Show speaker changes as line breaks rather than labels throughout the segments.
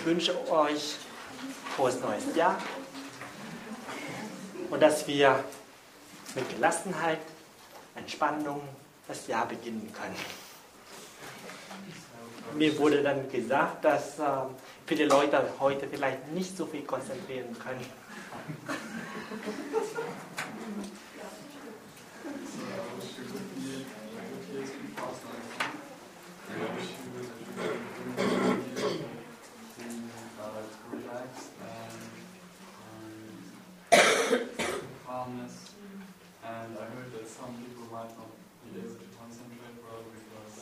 wünsche euch frohes neues Jahr und dass wir mit Gelassenheit, Entspannung das Jahr beginnen können. Mir wurde dann gesagt, dass viele Leute heute vielleicht nicht so viel konzentrieren können.
And I heard that some people might not be able to concentrate well because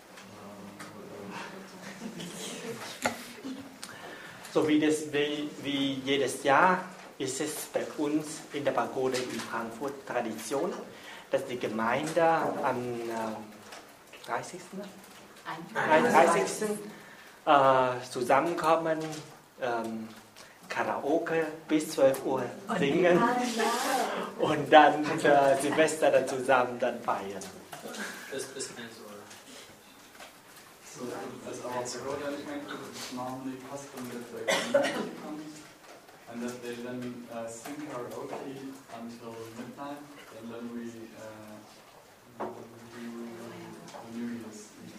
so wie jedes Jahr ist es bei uns in der Pagode in Frankfurt Tradition, dass die Gemeinde am 30. Zusammenkommen, Karaoke bis 12 Uhr singen und dann Silvester dann zusammen dann feiern.
So as our pagoda element, it's normally custom that the community comes and that they then sing karaoke until midnight and then we will New Year's Eve.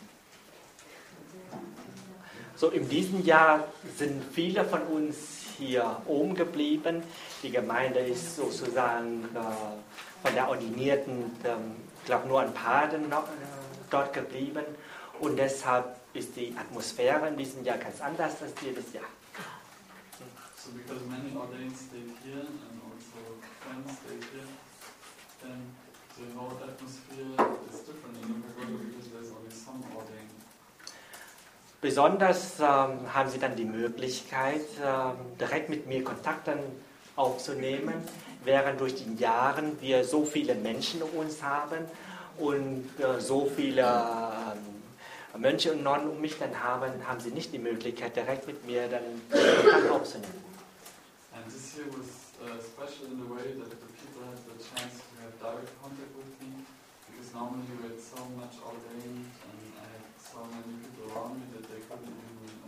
So in diesem Jahr sind viele von uns hier oben geblieben. Die Gemeinde ist sozusagen von der Ordinierten, ich glaube nur ein paar dort geblieben. Und deshalb ist die Atmosphäre in diesem Jahr ganz anders als jedes Jahr.
So because many ordained stayed here and also friends stayed here, then the whole atmosphere is different in the pagoda because there's only some ordained.
Besonders haben sie dann die Möglichkeit, direkt mit mir Kontakt dann aufzunehmen, während durch die Jahre wir so viele Menschen um uns haben und so viele Mönche und Nonnen um mich dann haben sie nicht die Möglichkeit, direkt mit mir dann Kontakt aufzunehmen.
And this year was special in the way that the people had the chance to have direct contact with me, because normally we had so much ordained and I had so many people around me that I couldn't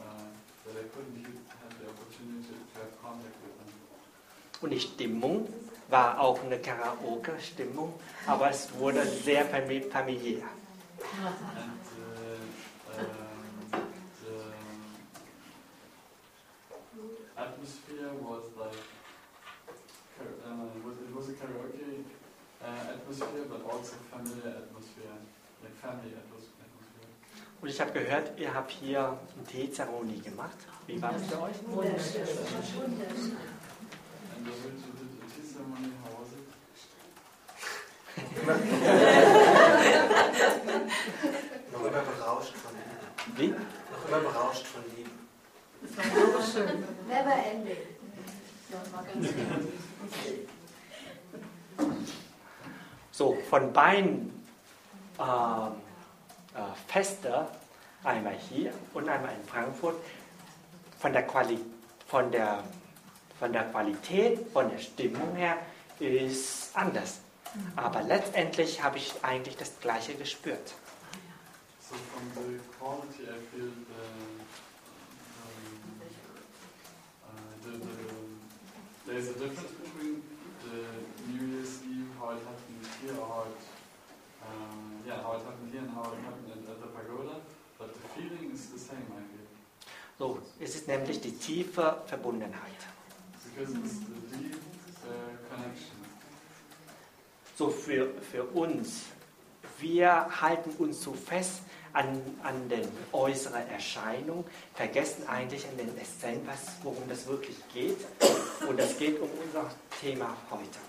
have the opportunity to have contact with them.
Und die Stimmung war auch eine Karaoke-Stimmung, aber es wurde sehr familiär.
And the atmosphere was like, it was a karaoke atmosphere, but also familiar atmosphere, like family atmosphere.
Und ich habe gehört, ihr habt hier eine Teezeremonie gemacht. Wie war das für euch?
Wunderschön.
And the way to do the tea ceremony, how was it?
Noch immer berauscht von Liebe.
Wie?
Noch immer berauscht von Liebe.
Das war so schön. Never ending.
So, von beiden Feste, einmal hier und einmal in Frankfurt, von der Qualität, von der Stimmung her ist anders. Aber letztendlich habe ich eigentlich das Gleiche gespürt.
So from the quality I feel there's a difference between the New Year's Eve, how it happened here, or how it happened here and how it happened at the pagoda, but the feeling is the same, I feel.
So, es ist nämlich die tiefe Verbundenheit.
Because it's the deep connection.
So für uns, wir halten uns so fest an den äußeren Erscheinungen, vergessen eigentlich an den Essenz, worum das wirklich geht. Und es geht um unser Thema heute.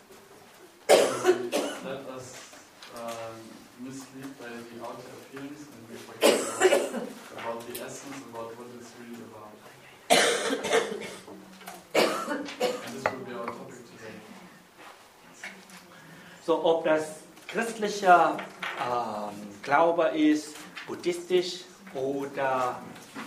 Let us mislead by the outer appearance and we forget about the essence, about what it's really about. And this will be our topic today.
So, ob das christlicher Glaube ist, buddhistisch oder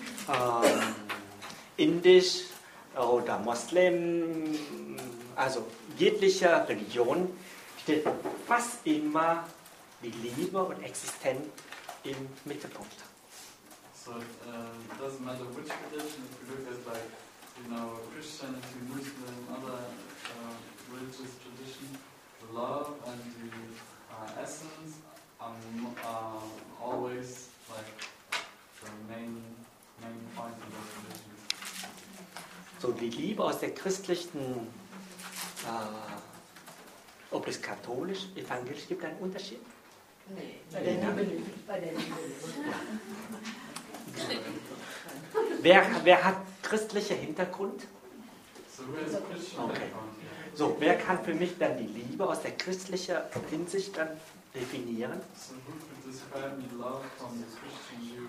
indisch oder Moslem, also jegliche Religion, steht fast immer die Liebe und Existenz im Mittelpunkt.
So it doesn't matter which religion. If you look at like, Christianity, Muslim, other religious tradition, the love and the essence are always like the main point in those religions.
So die Liebe aus der christlichen, ob es katholisch, evangelisch, gibt einen Unterschied?
Nee, bei der Liebe nicht. Bei der Liebe nicht.
Wer hat christlichen Hintergrund?
So who has Christian background?
So, wer kann für mich dann die Liebe aus der christlichen Hinsicht dann definieren?
So who could describe me love from the Christian view?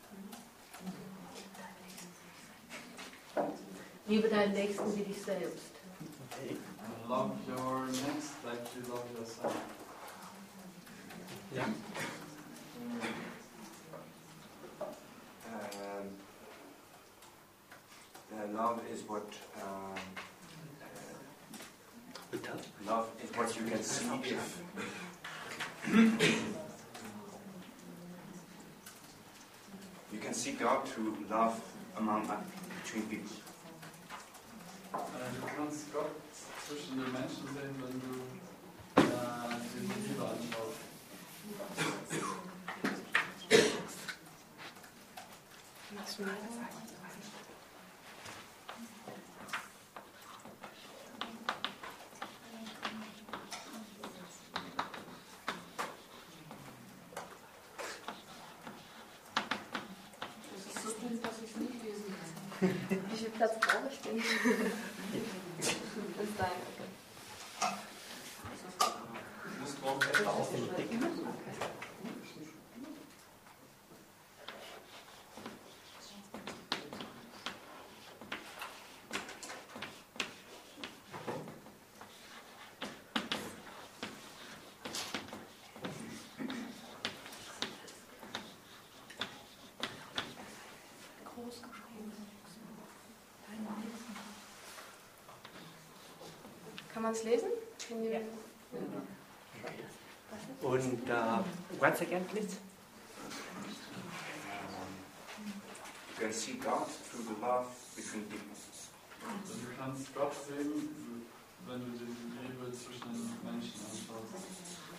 Liebe deinen Nächsten wie dich selbst.
Okay.
Love your next like you love yourself.
Ja.
Love is what love is what you can see if you can see God through love between people.
Du kannst Gott zwischen den Menschen sehen, wenn du die Liebe anschaust.
Wie viel Platz brauche ich denn? Bis dahin. Kann man es lesen?
Ja.
Und once again, please.
You can see God through the love between people.
Du kannst Gott sehen, wenn du die Liebe zwischen den Menschen anschaust.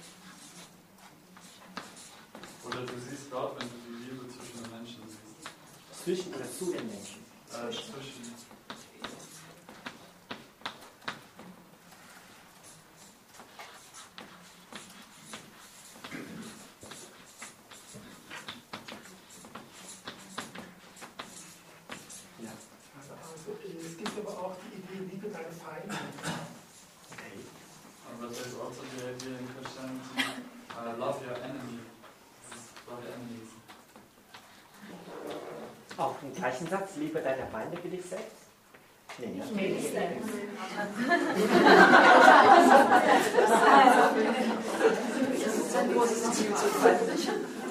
Oder du siehst Gott, wenn du die Liebe zwischen den Menschen siehst.
Zwischen oder zu den Menschen?
Zwischen.
Es gibt aber auch die Idee, liebe deine Feinde.
Okay.
But there's also the idea in Christianity, love your enemy. Love your enemies.
Auch im gleichen Satz, liebe deine Feinde wie dich selbst? Nee, nicht.
Das ist ein großes Ziel zurzeit.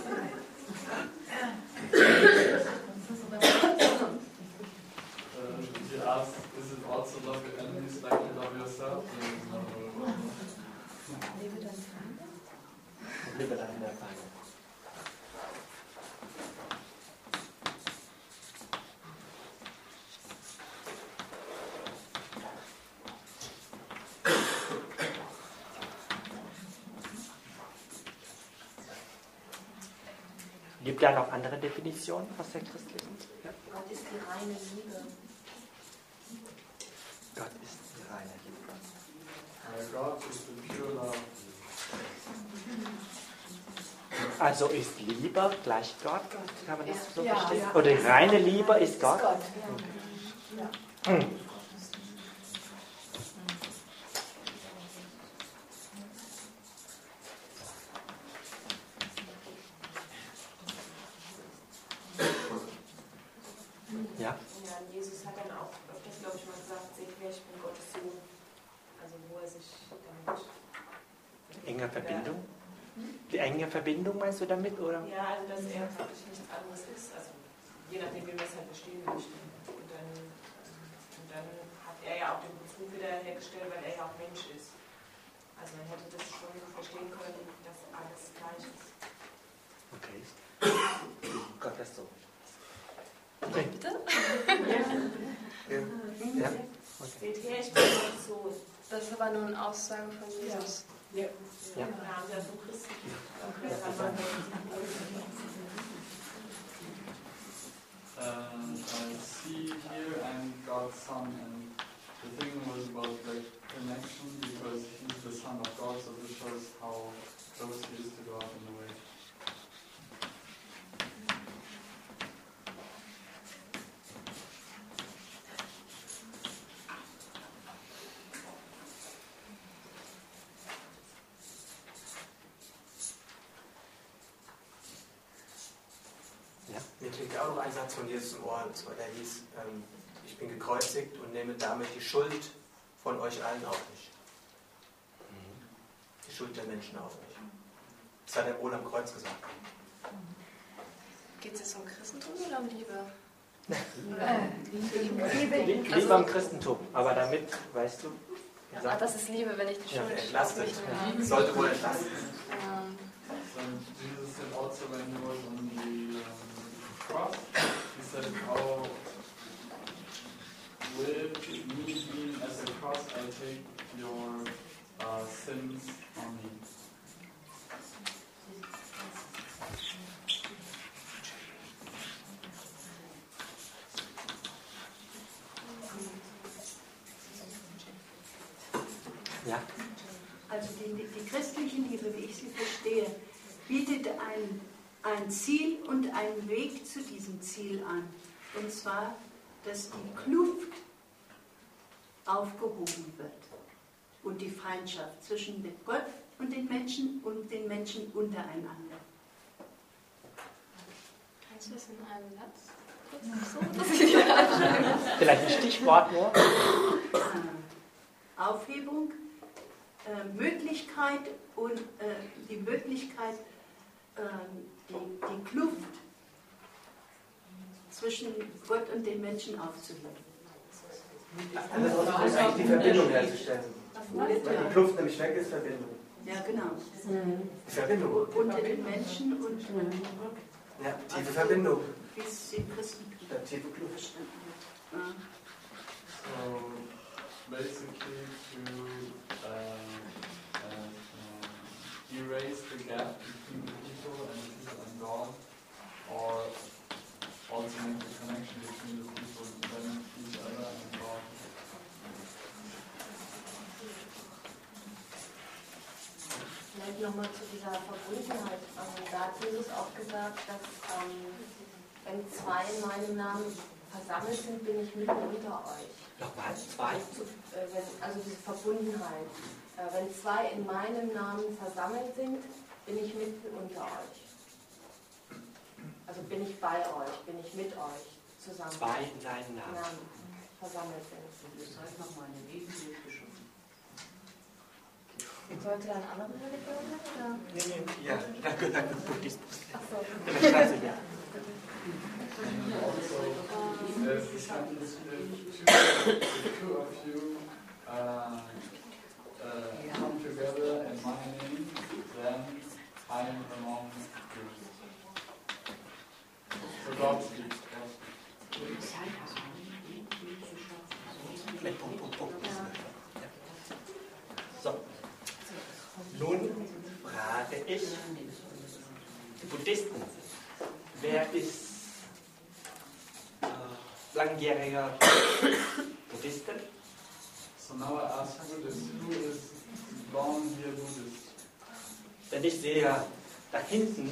He asked, is it also love your enemies like you love yourself?
Liebe deine Feinde.
Liebe deine Feinde. Gibt da noch andere Definitionen aus der christlichen? Ja.
Gott ist die reine Liebe.
Gott ist die reine Liebe.
God is the pure love.
Also ist Liebe gleich Gott? Kann man das so
Ja,
verstehen?
ja.
Oder die reine Liebe ist Gott?
Gott. Ja.
Ja.
Ja, Jesus hat dann auch öfters, glaube ich, mal gesagt, seht her, ich bin Gottes Sohn. Also wo er sich damit...
Enge Verbindung? Die enge Verbindung meinst du damit, oder?
Ja, also dass er wirklich nichts anderes ist. Also je nachdem, wie man es halt verstehen möchte. Und dann hat er ja auch den Bezug wieder hergestellt, weil er ja auch Mensch ist. Also man hätte das schon verstehen können, dass alles gleich ist.
Okay. Gott ist so.
Seht her, ich bin nicht so.
Das ist aber nur eine Aussage von Jesus.
Ja.
Ja.
Ja, haben wir so Christen.
I see here and God's Son, and the thing was about the connection because he's the Son of God, so this shows how close he is to God in a way.
Mir klingt auch noch ein Satz von Jesus im Ohr, und zwar der hieß, ich bin gekreuzigt und nehme damit die Schuld von euch allen auf mich. Die Schuld der Menschen auf mich. Das hat er wohl am Kreuz gesagt.
Geht es jetzt um Christentum oder um Liebe?
Liebe am Christentum, aber damit, weißt du,
Ja, das ist Liebe, wenn ich die Schuld
entlastet.
auf mich nehme.
Sollte wohl entlasten.
So Jesus said also when he was on the cross, he said, "Oh, with me being as a cross, I take your sins on me."
ja,
Also die christliche Liebe, wie ich sie verstehe, bietet ein Ziel und einen Weg zu diesem Ziel an. Und zwar, dass die Kluft aufgehoben wird und die Feindschaft zwischen Gott und den Menschen untereinander.
Kannst du das in einem Satz?
vielleicht ein Stichwort nur.
Aufhebung, Möglichkeit und die Möglichkeit, die Kluft zwischen Gott und den Menschen aufzuheben.
Das ist eigentlich die Verbindung herzustellen. Weil die Kluft nämlich weg ist, Verbindung.
Ja, genau.
Die Verbindung.
Unter den Menschen und
Ja, tiefe Verbindung.
bis die Christen
Ja, tiefe Kluft.
verstanden wird. Ja.
So basically to erase the gap between the people and God, or also make the connection between the people and each other and God.
Vielleicht nochmal zu dieser Verbundenheit. Da hat Jesus auch gesagt, dass wenn zwei in meinem Namen versammelt sind, bin ich mitten unter euch.
Nochmal, zwei.
Also diese Verbundenheit. Wenn zwei in meinem Namen versammelt sind, bin ich mitten unter euch. Also bin ich bei euch, bin ich mit euch zusammen.
Zwei in seinen Namen.
Versammelt sind.
Das heißt nochmal eine Wesentliche geschaffen.
Sollte eine andere Religion sein? Oder?
Ja, da gehört der Buddhismus.
Achso.
Also, ja.
There's the sentence, if two of you come together in my name, then I am among you. So God speaks.
So. Nun frage ich die Buddhisten. Wer ist langjähriger Buddhisten?
So now I ask Buddhists, who is long here Buddhist?
Denn ich sehe da hinten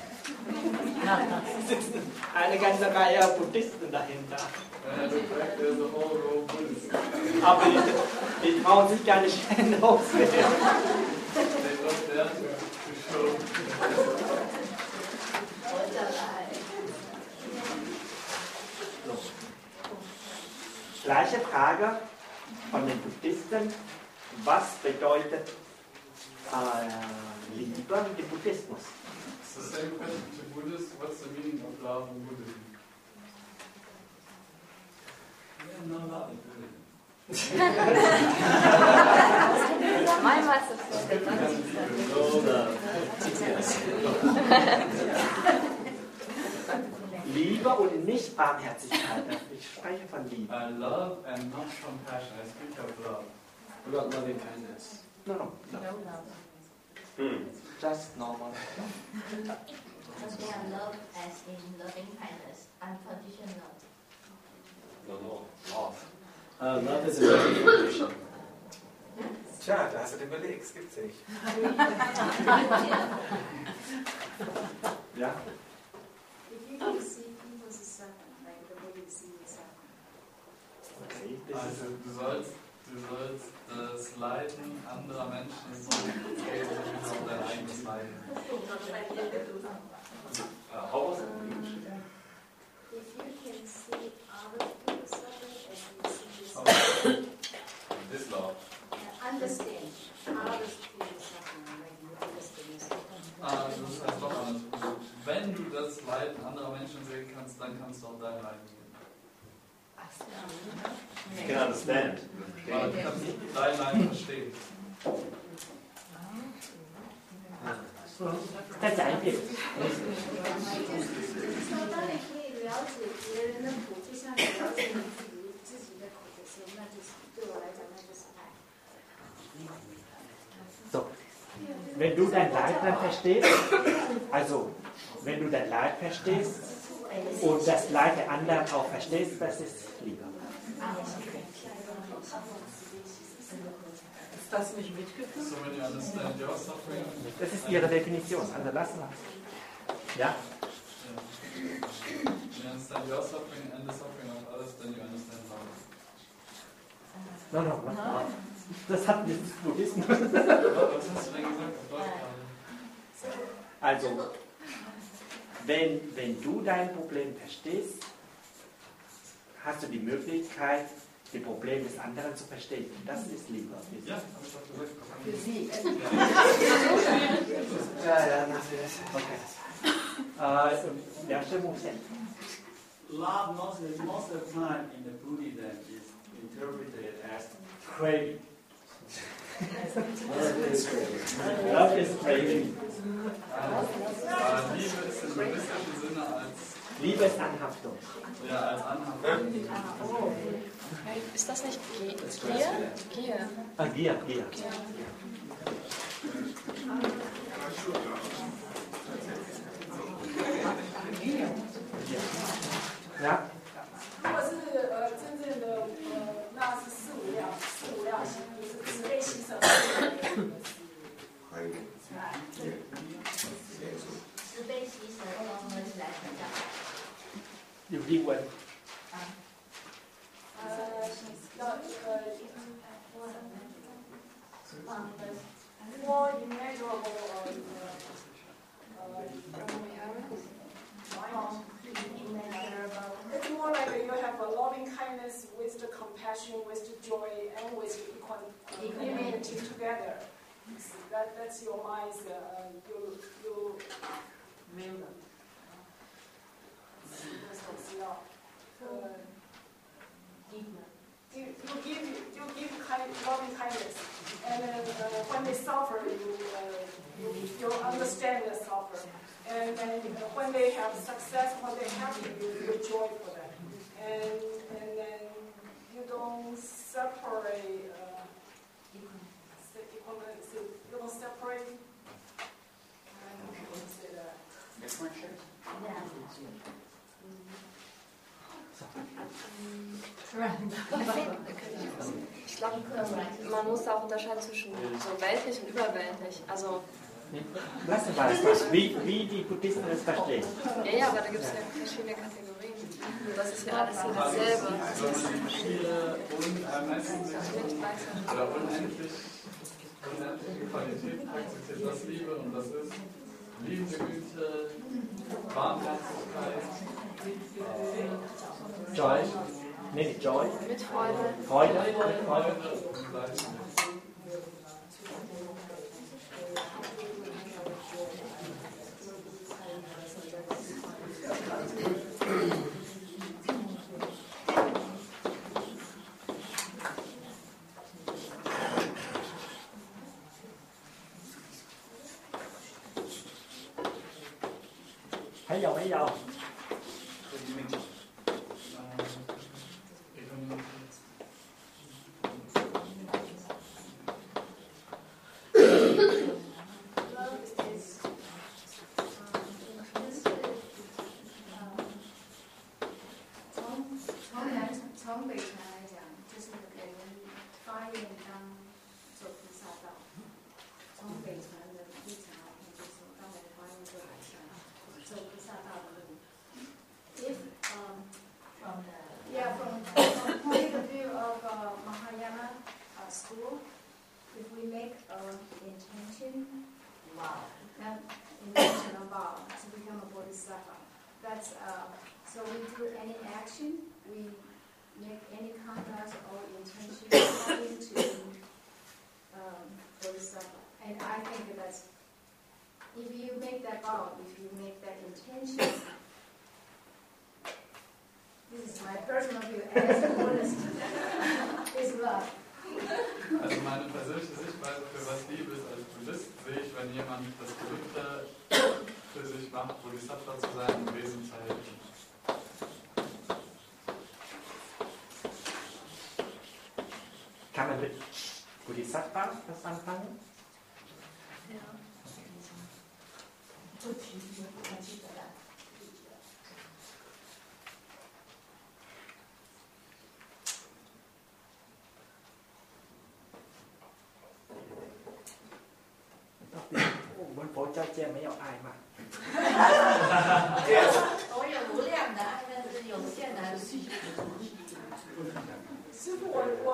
sitzen eine ganze Reihe Buddhisten dahinter.
And I look back, there's a whole row of Buddhists.
Aber die trauen sich gar nicht hinauswählen.
They don't dare to show.
Gleiche Frage von den Buddhisten. Was bedeutet Liebe im Buddhismus?
It's the same question to Buddhists. What's the meaning of love in Buddhism?
Mein Meister.
Liebe und nicht Barmherzigkeit. Ich spreche von Liebe.
Love and not compassion. I speak of love.
What about loving kindness?
No, no, no. Just normal.
Does their love as in loving kindness, unconditional?
No. Love. Love is a condition.
Tja, da hast du den Beleg, es gibt's nicht.
Ja? Okay,
Also du sollst das Leiden anderer Menschen so sehen, wie auch dein eigenes Leiden. This love.
Understand others people's suffering when you understand suffering.
Das ist halt doch anders. Wenn du das Leiden anderer Menschen sehen kannst, dann kannst du auch dein Leiden sehen.
You can understand.
Weil du kannst dein Leiden verstehen.
再讲一遍。
说当你可以了解别人的苦，就像你了解你自己的苦的时候，那就是对我来讲，那就是爱。
So, wenn du dein Leid dann verstehst, also wenn du dein Leid verstehst und das Leid der anderen auch verstehst, das ist Liebe.
Ist das nicht mitgefühlt?
So when you understand your suffering,
Das ist ihre Definition, also lassen wir es. Ja?
when you understand your suffering and the suffering of others, then you understand love.
No. Das hat nichts mit Buddhismus.
Was hast du denn gesagt auf Deutsch gerade?
Also, wenn du dein Problem verstehst, hast du die Möglichkeit, die Probleme des anderen zu verstehen. Das ist Liebe.
Ja, habe ich doch gesagt.
Für Sie.
Ja, machen wir das.
Okay. Der Stimmung sind.
Love most of the time in the Buddhism is interpreted as craving.
Love is craving.
Liebe ist im buddhistischen Sinne als
Liebe ist Anhaftung.
Ja, als Anhaftung.
Ist das nicht Gier?
Ah, Gier. Ja?
如果是真正的那是四无量心，就是慈悲喜舍。
慈悲喜舍中文来比较好。
有英文。
more immeasurable it's more like you have a loving kindness with the compassion, with the joy, and with the equanimity together. That's your mind's you give loving kindness, and when they suffer, you understand the suffer, and then when they have success, when they happy, you joy for them, and then you don't separate. You don't separate. I don't know how to say that.
Differentiate?
Ich glaube, man muss da auch unterscheiden zwischen so weltlich und überweltlich. Also
Lass uns mal, wie die Buddhisten das verstehen.
ja, aber da gibt es ja verschiedene Kategorien. Und das ist ja alles hier dasselbe.
Viele oder unendliche Qualität praktiziert, das Liebe, und das ist liebende Güte, Barmherzigkeit,
Joy. Nee, Joy.
Mit Freude.
Freude.
und Gleichnis.
从北传来讲，就是给人发愿当做菩萨道。从北传的立场来看，就是说当人发愿做菩萨道的路。If from point of view of Mahayana school, if we make an intention, intention of vow to become a bodhisattva, that's so we do any action, we make any conduct or intention according to bodhisattva. And I think that's, if you make that vow, if you make that intention, this is my personal view, as Buddhist, is love.
Also meine persönliche Sichtweise für was Liebe ist als Buddhist, sehe ich, wenn jemand das Gelübde für sich macht, Bodhisattva zu sein, im Wesen zu helfen.
Kann man mit Bodhisattva was anfangen?
Ja.
我有无量的爱，但是有限的爱。
师父，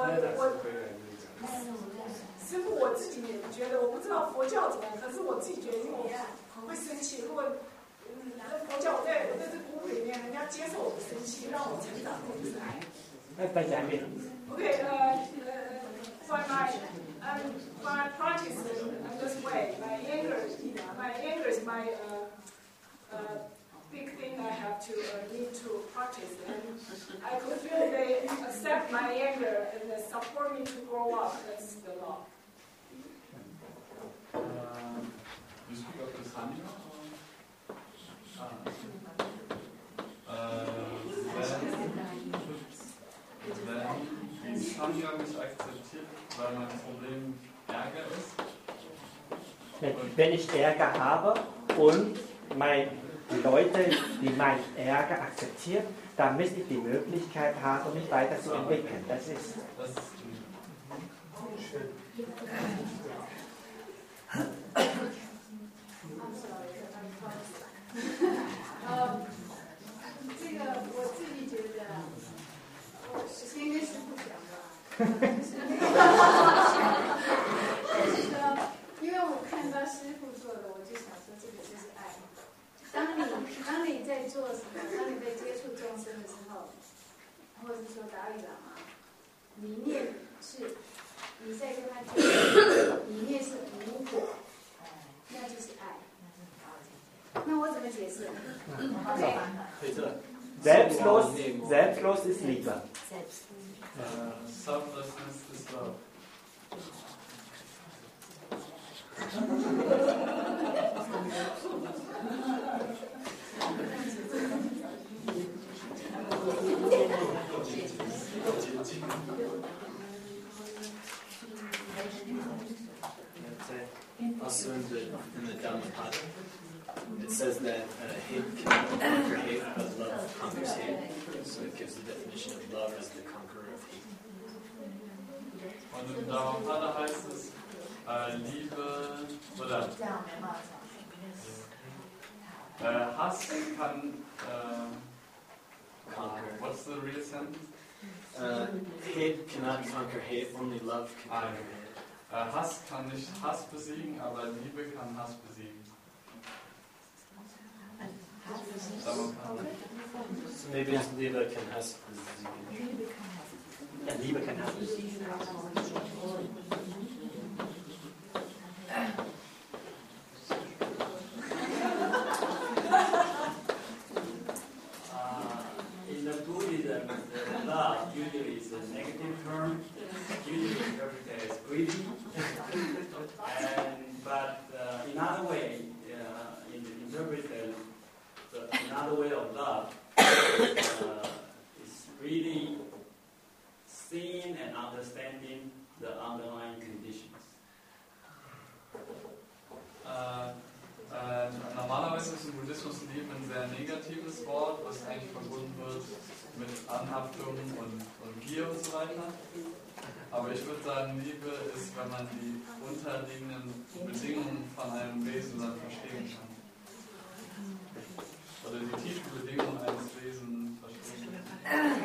师父，我自己也觉得，我不知道佛教怎么样，可是我自己觉得我很会生气。如果佛教我在这个屋里面，人家接受我的生气，让我成长，这就是爱。
再讲一遍。
Okay, by practicing this way, my anger is my big thing I have to need to practice. And I could feel they accept my anger and they support me to grow up. That's the law.
You speak of the Sangha? Wenn die Sangha mich akzeptiert, weil mein Problem Ärger ist.
Wenn ich Ärger habe und die Leute, die meinen Ärger akzeptieren, damit ich die Möglichkeit habe, mich weiterzuentwickeln. Das ist schön.
这个我自己觉得，是应该是不讲吧。就是说，因为我看到师父做的，我就想说，这个就是爱。当你在做什么，当你在接触众生的时候，或者是说达赖喇嘛，理念是你在跟他接触，理念是无果，那就是爱。那我怎么解释？
Selbstlos ist Liebe.
Selflessness is love.
Also in the Dhammapada, it says that hate can conquer hate, but love conquers hate. So it gives the definition of love as the conqueror of hate.
Und im Dhammapada heißt es, Liebe oder Hass kann conquer. What's the real sentence?
Hate cannot conquer hate, only love can conquer hate.
Hass kann nicht Hass besiegen, aber Liebe kann Hass besiegen.
So maybe Liebe can Hass besiegen.
Ja, Liebe kann Hass besiegen.
In the Buddhism, love usually is a negative term, usually interpreted as greedy. But another way, another way of love is really seeing and understanding the underlying conditions.
Normalerweise ist im Buddhismus Liebe ein sehr negatives Wort, was eigentlich verbunden wird mit Anhaftung und Gier und so weiter. Aber ich würde sagen, Liebe ist, wenn man die unterliegenden Bedingungen von einem Wesen dann verstehen kann. Oder die tiefen Bedingungen eines Wesens verstehen kann.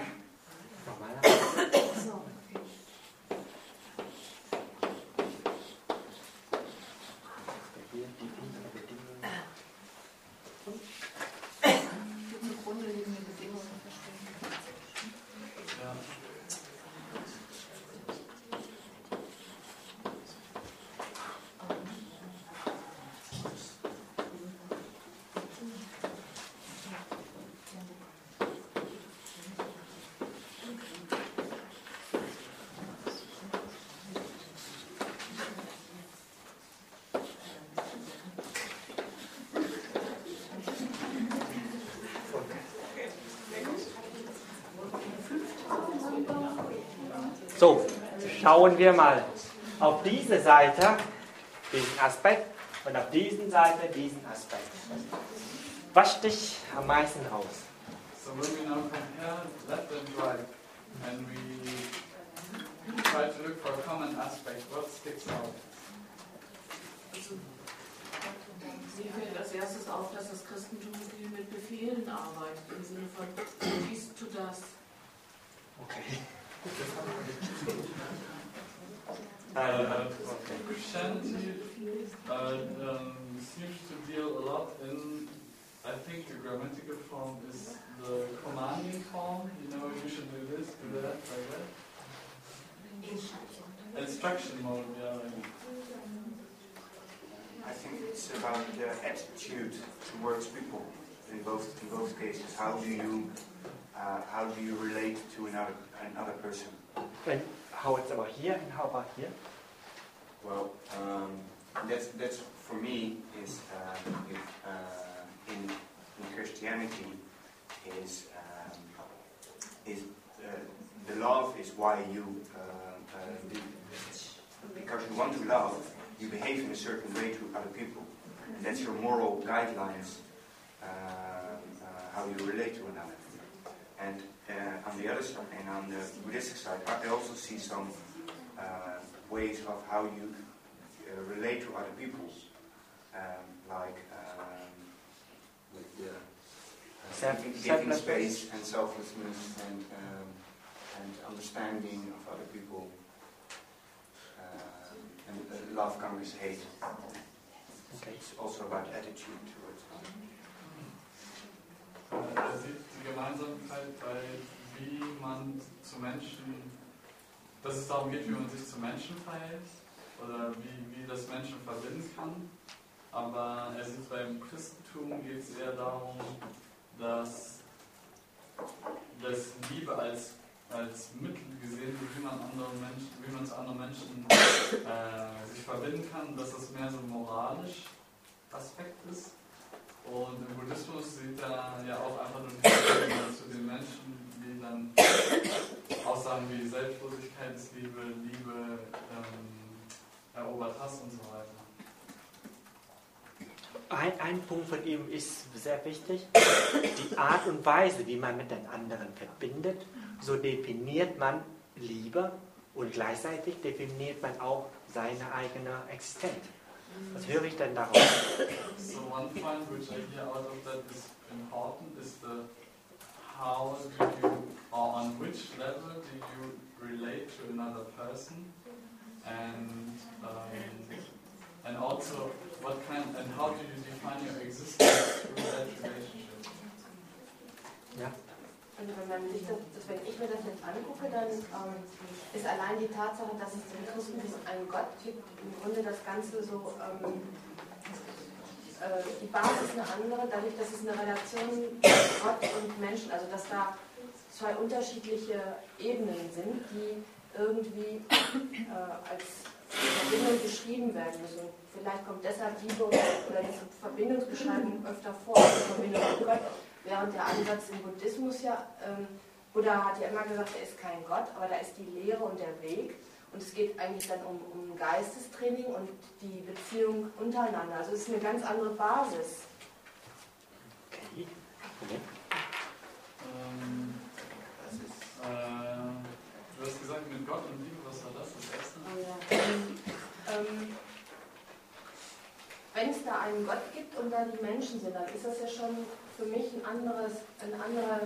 So, schauen wir mal auf diese Seite diesen Aspekt und auf diesen Seite diesen Aspekt. Was sticht am meisten raus?
So when we now compare left and right and we try to look for a common aspect, what sticks out?
Mir fällt als erstes auf, dass das Christentum viel mit Befehlen arbeitet, im Sinne von dies, tu das.
Okay.
Christianity seems to deal a lot in, I think the grammatical form is the commanding form, you know, you should do this, do that, like that. Instruction mode, yeah.
I think it's about the attitude towards people in both cases. How do you relate to another person?
And how it's about here and how about here?
Well, that's for me is in Christianity is the love is why you because you want to love, you behave in a certain way to other people. And that's your moral guidelines, how you relate to another. And on the other side, and on the Buddhistic side, I also see some ways of how you relate to other people, like with the giving space and selflessness and understanding of other people. And love conquers hate. Okay. It's also about attitude towards others.
Er sieht die Gemeinsamkeit bei wie man zu Menschen, dass es darum geht, wie man sich zu Menschen verhält oder wie das Menschen verbinden kann. Aber er sieht beim Christentum geht es eher darum, dass Liebe als Mittel gesehen wird, wie man zu anderen Menschen sich verbinden kann, dass es mehr so ein moralisch Aspekt ist. Und im Buddhismus sieht er ja auch einfach nur die Verbindung zu den Menschen, die dann Aussagen wie Selbstlosigkeit ist Liebe, erobert Hass und so weiter.
Ein Punkt von ihm ist sehr wichtig, die Art und Weise, wie man mit den anderen verbindet, so definiert man Liebe und gleichzeitig definiert man auch seine eigene Existenz. Was höre ich denn daraus?
So one point which I hear out of that is important is the how do you, or on which level do you relate to another person, and also what kind and how do you define your existence through that relationship?
Ja.
Also wenn ich mir das jetzt angucke, dann ist allein die Tatsache, dass es im Christentum einen Gott gibt, im Grunde das Ganze so, die Basis eine andere, dadurch, dass es eine Relation Gott und Menschen, also dass da zwei unterschiedliche Ebenen sind, die irgendwie als Verbindung beschrieben werden müssen. Vielleicht kommt deshalb Liebe oder diese Verbindungsbeschreibung öfter vor, die Verbindung mit Gott. Während der Ansatz im Buddhismus ja, Buddha hat ja immer gesagt, er ist kein Gott, aber da ist die Lehre und der Weg. Und es geht eigentlich dann um Geistestraining und die Beziehung untereinander. Also es ist eine ganz andere Basis.
Okay. Okay.
Du hast gesagt, mit Gott und Liebe, was war das erste?
Oh ja. Wenn es da einen Gott gibt und da die Menschen sind, dann ist das ja schon für mich ein anderer Level.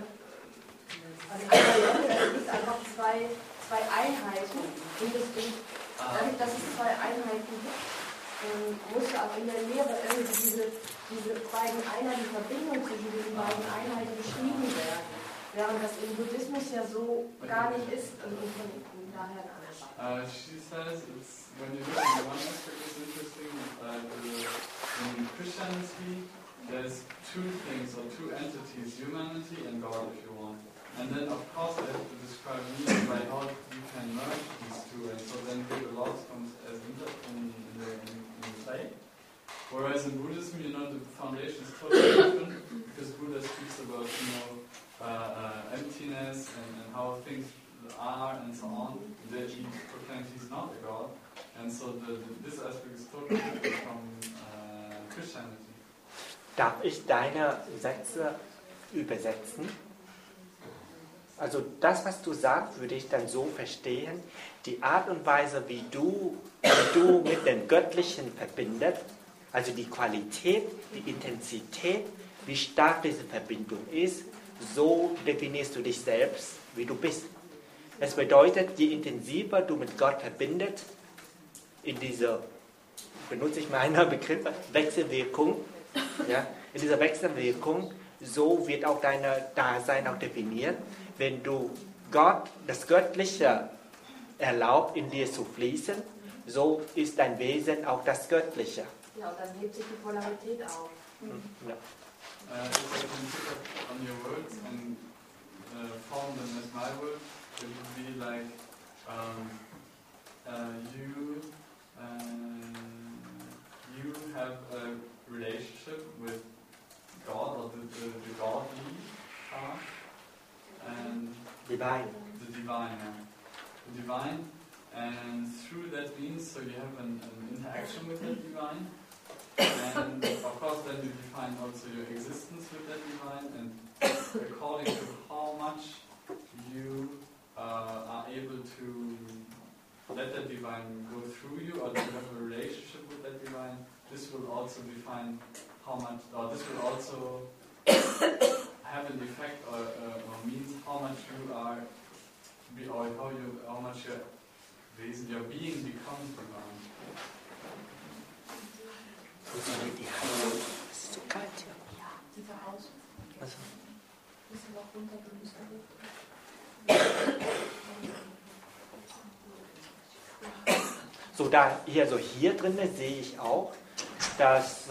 Es gibt einfach zwei Einheiten. Und dadurch, dass es zwei Einheiten gibt, muss ja auch in der Lehre irgendwie diese beiden Einheiten, die Verbindung zwischen diesen beiden Einheiten beschrieben werden. Während das im Buddhismus ja so gar nicht ist und von daher anders.
She says it's when you look at the one aspect, it's interesting. In Christianity, there's two things or two entities: humanity and God, if you want. And then, of course, they have to describe meaning by how you can merge these two, and so then good laws comes as in play. Whereas in Buddhism, the foundation is totally different because Buddha speaks about emptiness and how things are and so on. That he proclaims he's not a god, and so this aspect is totally different from Christianity.
Darf ich deine Sätze übersetzen? Also das, was du sagst, würde ich dann so verstehen, die Art und Weise, wie du mit dem Göttlichen verbindest, also die Qualität, die Intensität, wie stark diese Verbindung ist, so definierst du dich selbst, wie du bist. Es bedeutet, je intensiver du mit Gott verbindest, in dieser, benutze ich meinen Begriff, Wechselwirkung, ja, in dieser Wechselwirkung, so wird auch dein Dasein auch definiert. Wenn du Gott, das Göttliche erlaubt, in dir zu fließen, so ist dein Wesen auch das Göttliche.
Ja, und dann hebt sich die Polarität auf.
Ja.
If I can pick up on your words and form them as my words, it would be like you have a relationship with God or the godly part and
Divine.
The divine, yeah. The divine, and through that means, so you have an interaction with the divine, and of course then you define also your existence with that divine, and according to how much you are able to let that divine go through you, or to have a relationship with that divine, this will also define how much, or this will also have an effect or means how much you are, or how much your being becomes divine.
Ist zu kalt hier.
Ja, die Verhaus.
Also.
Müssen wir auch runtergehen,
So, hier drin sehe ich auch, dass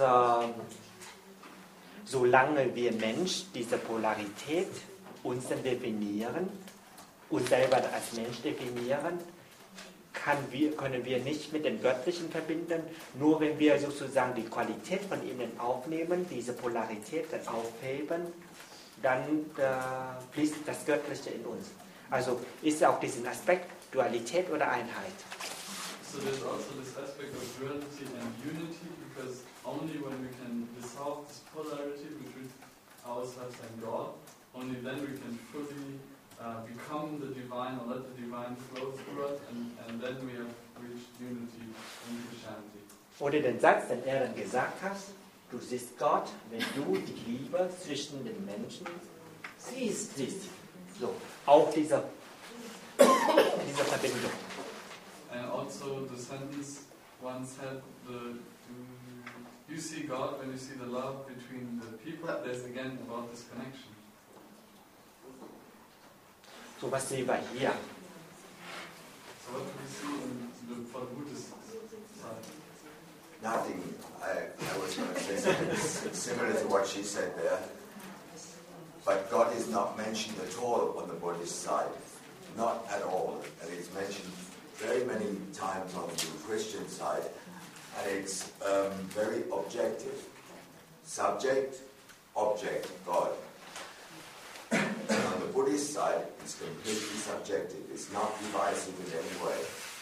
solange wir Mensch diese Polarität uns definieren, uns selber als Mensch definieren, können wir nicht mit dem Göttlichen verbinden. Nur wenn wir sozusagen die Qualität von ihnen aufnehmen, diese Polarität dann aufheben, dann fließt das Göttliche in uns. Also ist auch diesen Aspekt Dualität oder Einheit.
So there's also this aspect of duality and unity, because only when we can dissolve this polarity between ourselves and God, only then we can fully become the divine or let the divine flow through us, and then we have reached unity in Christianity.
Oder den Satz, den er dann gesagt hat, du siehst Gott, wenn du die Liebe zwischen den Menschen siehst. So, auch diese Verbindung.
And also the sentence one said, you see God when you see the love between the people. There's again about this connection.
So, was sehen wir hier?
So what do we see for the Buddhist side?
Nothing. I was going to say something similar to what she said there. But God is not mentioned at all on the Buddhist side. Not at all. And it's mentioned very many times on the Christian side. And it's very objective. Subject, object, God. Buddhist side, it's completely subjective. It's not divisive in any way.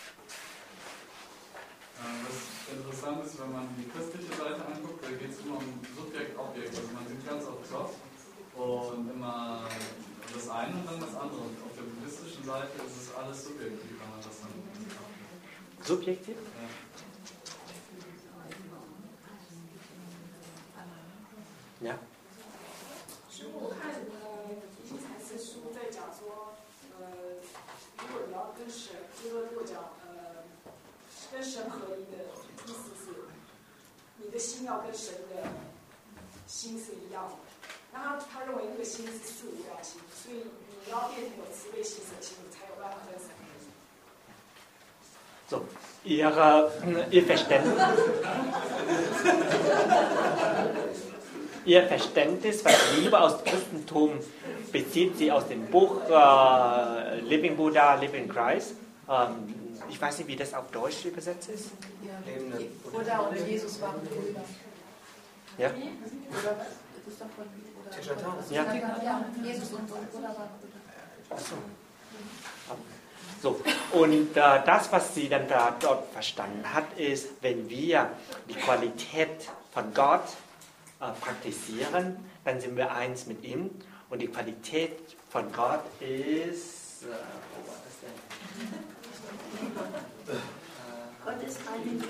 Was interessant ist, wenn man die christliche Seite anguckt, da geht es immer um Subjekt-Objekt. Also man sieht ganz oft Gott und immer das eine und dann das andere. Und auf der buddhistischen Seite ist es alles subjektiv, wenn man das dann betrachtet.
Subjektiv? Ja. Ja.
我看一禅师书在讲说，如果你要跟神，就说如果讲跟神合一的意思是，你的心要跟神的心是一样的。那他认为那个心是四无量心，所以你要变成有慈悲喜舍心，你才有办法跟神合一。
So, Ihr Verständnis, was Liebe aus dem Christentum bezieht, sie aus dem Buch Living Buddha, Living Christ. Ich weiß nicht, wie das auf Deutsch übersetzt ist.
Buddha und Jesus waren Brüder.
Ja?
Das ist doch von Buddha.
Ja.
Jesus und Buddha waren Brüder.
Achso. So, und das, was sie dann dort verstanden hat, ist, wenn wir die Qualität von Gott praktizieren, dann sind wir eins mit ihm. Und die Qualität von Gott ist, wo war das denn?
Gott ist eine Liebe.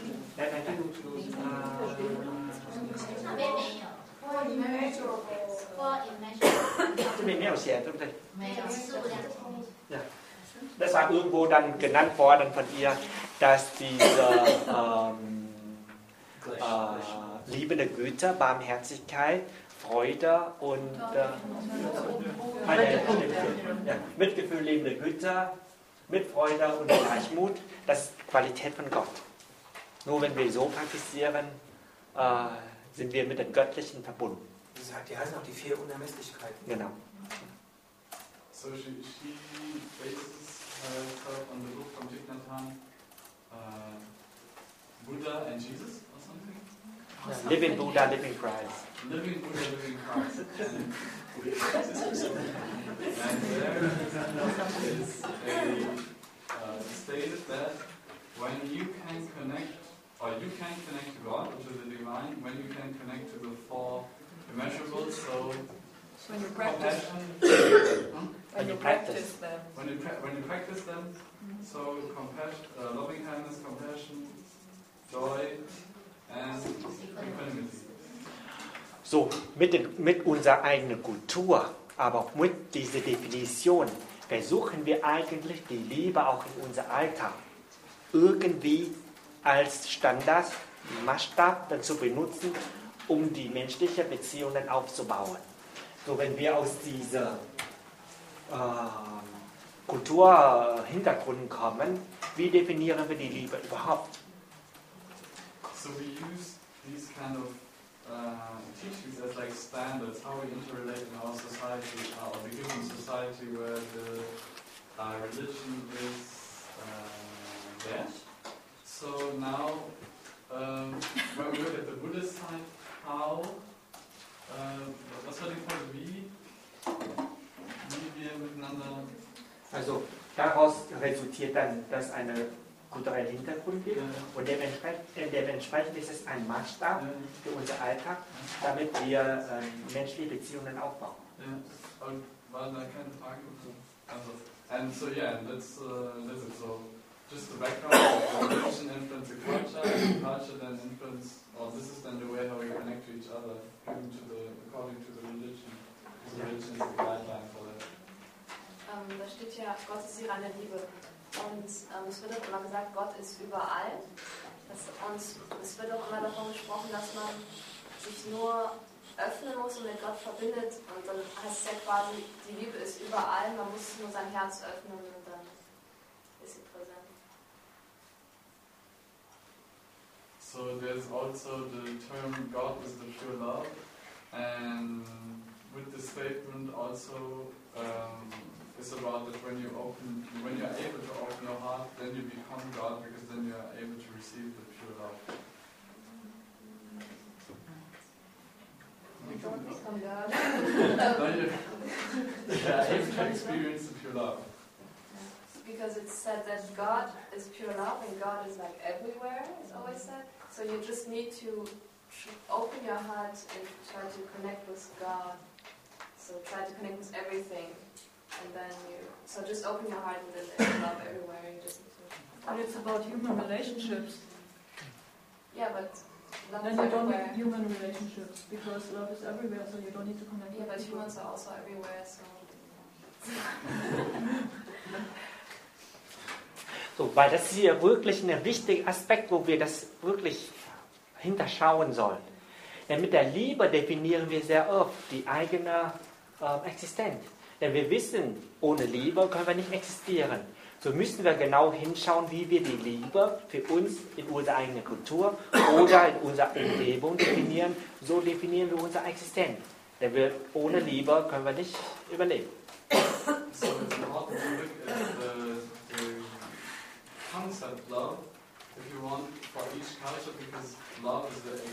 Ja. Das war irgendwo dann genannt worden von ihr, dass diese liebende Güte, Barmherzigkeit, Freude und Mitgefühl, liebende Güte, Mitfreude und Gleichmut, das ist die Qualität von Gott. Nur wenn wir so praktizieren, sind wir mit dem Göttlichen verbunden.
Die heißen auch die 4 Unermesslichkeiten.
Genau.
So she bases herself on the book from Thich Nhat Hanh, Buddha and Jesus or something?
Yeah, living Buddha, living Christ.
Living Buddha, living Christ. And there is stated that when you can connect, or you can connect to God or to the divine, when you can connect to the 4 immeasurables, so
when you practice,
when you practice them, when you practice them, so compassion, loving kindness, compassion, joy, and equanimity.
So, mit unserer eigenen Kultur, aber auch mit dieser Definition, versuchen wir eigentlich die Liebe auch in unser Alltag irgendwie als Standard, Maßstab dazu benutzen, um die menschlichen Beziehungen aufzubauen. So, wenn wir aus dieser Kulturhintergrund kommen, wie definieren wir die Liebe überhaupt?
So we use these kind of teachings as like standards, how we interrelate in our society, or the given society where the religion is there. So now, when we look at the Buddhist side, how, was war die Frage, wie wir miteinander...
Also daraus resultiert dann, dass es einen kulturellen Hintergrund gibt und dementsprechend ist es ein Maßstab für unser Alltag, damit wir menschliche Beziehungen aufbauen.
Und waren da keine Fragen? Also, and so yeah, that's it. So just the background, religion influence the culture, and culture then influence, or this is then the way how we connect to each other, according to the religion. The religion is the guideline for that.
Da steht ja, Gott ist die reine Liebe. Und es wird auch immer gesagt, Gott ist überall. Und es wird auch immer davon gesprochen, dass man sich nur öffnen muss und mit Gott verbindet. Und dann heißt es ja quasi, die Liebe ist überall, man muss nur sein Herz öffnen und dann ist sie präsent.
So there's also the term God is the pure love, and with the statement also it's about that when you're able to open your heart, then you become God, because then you are able to receive the pure love.
You don't become God.
Yeah, able to experience the pure love.
Because it's said that God is pure love and God is like everywhere, it's always said. So you just need to open your heart and try to connect with God. So try to connect with everything. And then so just open your heart and then there's love everywhere. You just
But it's about human relationships.
Yeah, but love
Then
is
you don't
everywhere.
need human relationships because love is everywhere, so you don't need to connect.
Yeah, but
with people.
humans are also everywhere, so.
So, weil das ist hier wirklich ein wichtiger Aspekt, wo wir das wirklich hinterschauen sollen. Denn mit der Liebe definieren wir sehr oft die eigene Existenz. Denn wir wissen, ohne Liebe können wir nicht existieren. So müssen wir genau hinschauen, wie wir die Liebe für uns in unserer eigenen Kultur oder in unserer Umgebung definieren. So definieren wir unsere Existenz. Denn ohne Liebe können wir nicht überleben.
So it's important to look at the concept love, if you want, for each culture, because love is the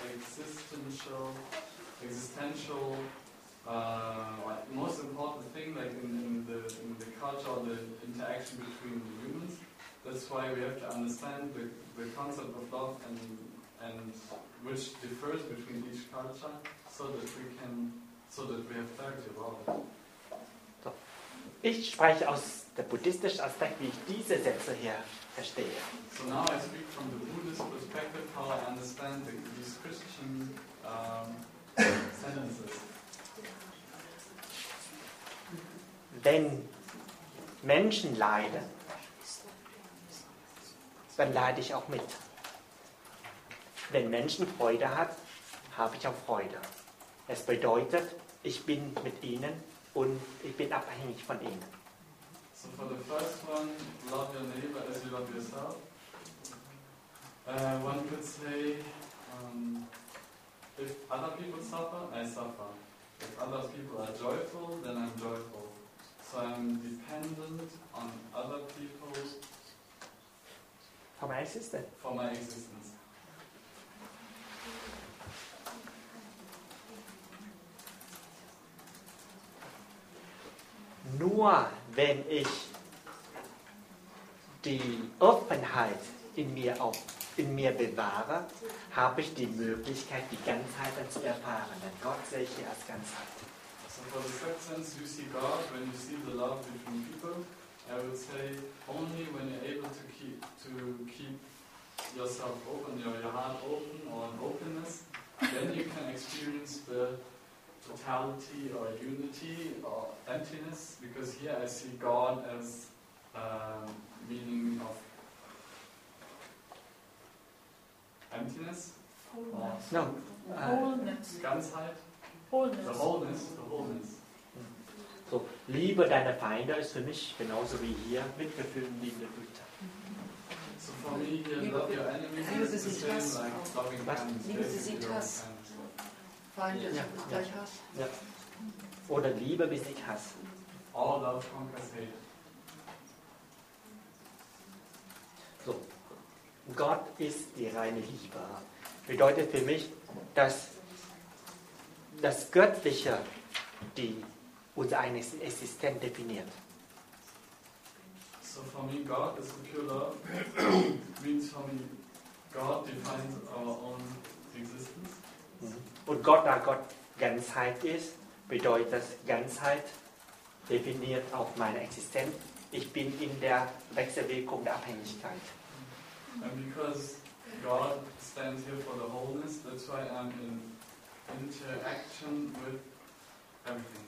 existential, most important thing, like in the culture or the interaction between the humans. That's why we have to understand the concept of love and which differs between each culture, so that we have clarity about it.
So. Ich spreche aus dem buddhistischen Aspekt, wie ich diese Sätze hier verstehe.
So now I speak from the Buddhist perspective, how I understand these Christian sentences.
Wenn Menschen leiden, dann leide ich auch mit. Wenn Menschen Freude hat, habe ich auch Freude. Es bedeutet, ich bin mit ihnen und ich bin abhängig von ihnen.
So for the first one, love your neighbor as you love yourself. One could say, if other people suffer, I suffer. If other people are joyful, then I'm joyful. So I'm dependent on other people
For my existence.
For my existence.
Nur wenn ich die Offenheit in mir bewahre, habe ich die Möglichkeit, die Ganzheit dann zu erfahren. Denn Gott sehe ich hier als Ganzheit.
So for the third sense, you see God when you see the love between people. I would say only when you're able to keep yourself open, your heart open, or an openness, then you can experience the totality or unity or emptiness. Because here I see God as meaning of emptiness.
No.
Wholeness.
Ganzheit.
Wholeness.
The wholeness.
So, Liebe deiner Feinde ist für mich genauso wie hier Mitgefühl und liebende Güte.
So for me, here, love your enemies is the same like loving kindness.
Liebe besiegt Hass. Feinde
Ja,
ist gleich Hass.
Ja. Oder Liebe besiegt Hass.
All love conquers hate.
So. Gott ist die reine Liebe. Bedeutet für mich, dass das Göttliche die unsere eigene Existenz definiert.
So for me, God is the pure love. Means for me, God defines our own existence.
Und Gott, da Gott Ganzheit ist, bedeutet das Ganzheit definiert auch meine Existenz. Ich bin in der Wechselwirkung der Abhängigkeit.
And because God stands here for the wholeness, that's why I'm in interaction with everything.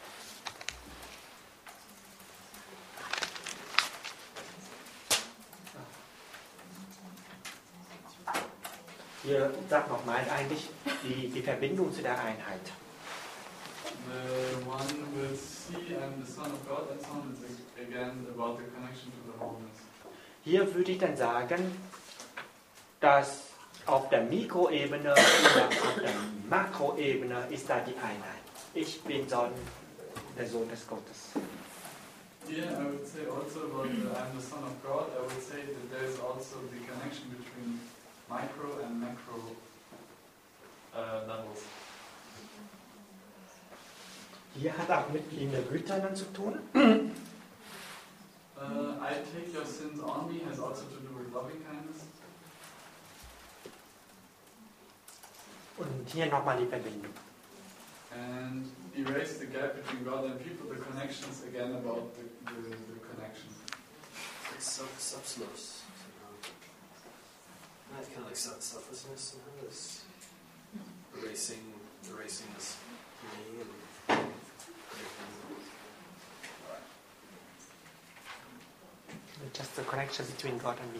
Hier sagt nochmal eigentlich die Verbindung zu der Einheit.
The one with C and the Son of God and so on is again about the connection to the wholeness.
Hier würde ich dann sagen, dass auf der Mikroebene oder auf der Makroebene ist da die Einheit. Ich bin der Sohn des Gottes.
Here I would say also about I'm the Son of God, I would say that there is also the connection between micro and macro levels.
Hier hat auch mit liebender Güte dann zu tun.
I take your sins on me has also to do with loving kindness.
Und hier nochmal die Verbindung.
And erase the gap between God and people, the connections again about the connection.
It's selfless. Not kind of like selflessness somehow. It's erasing this me and
Just the connection between God and me.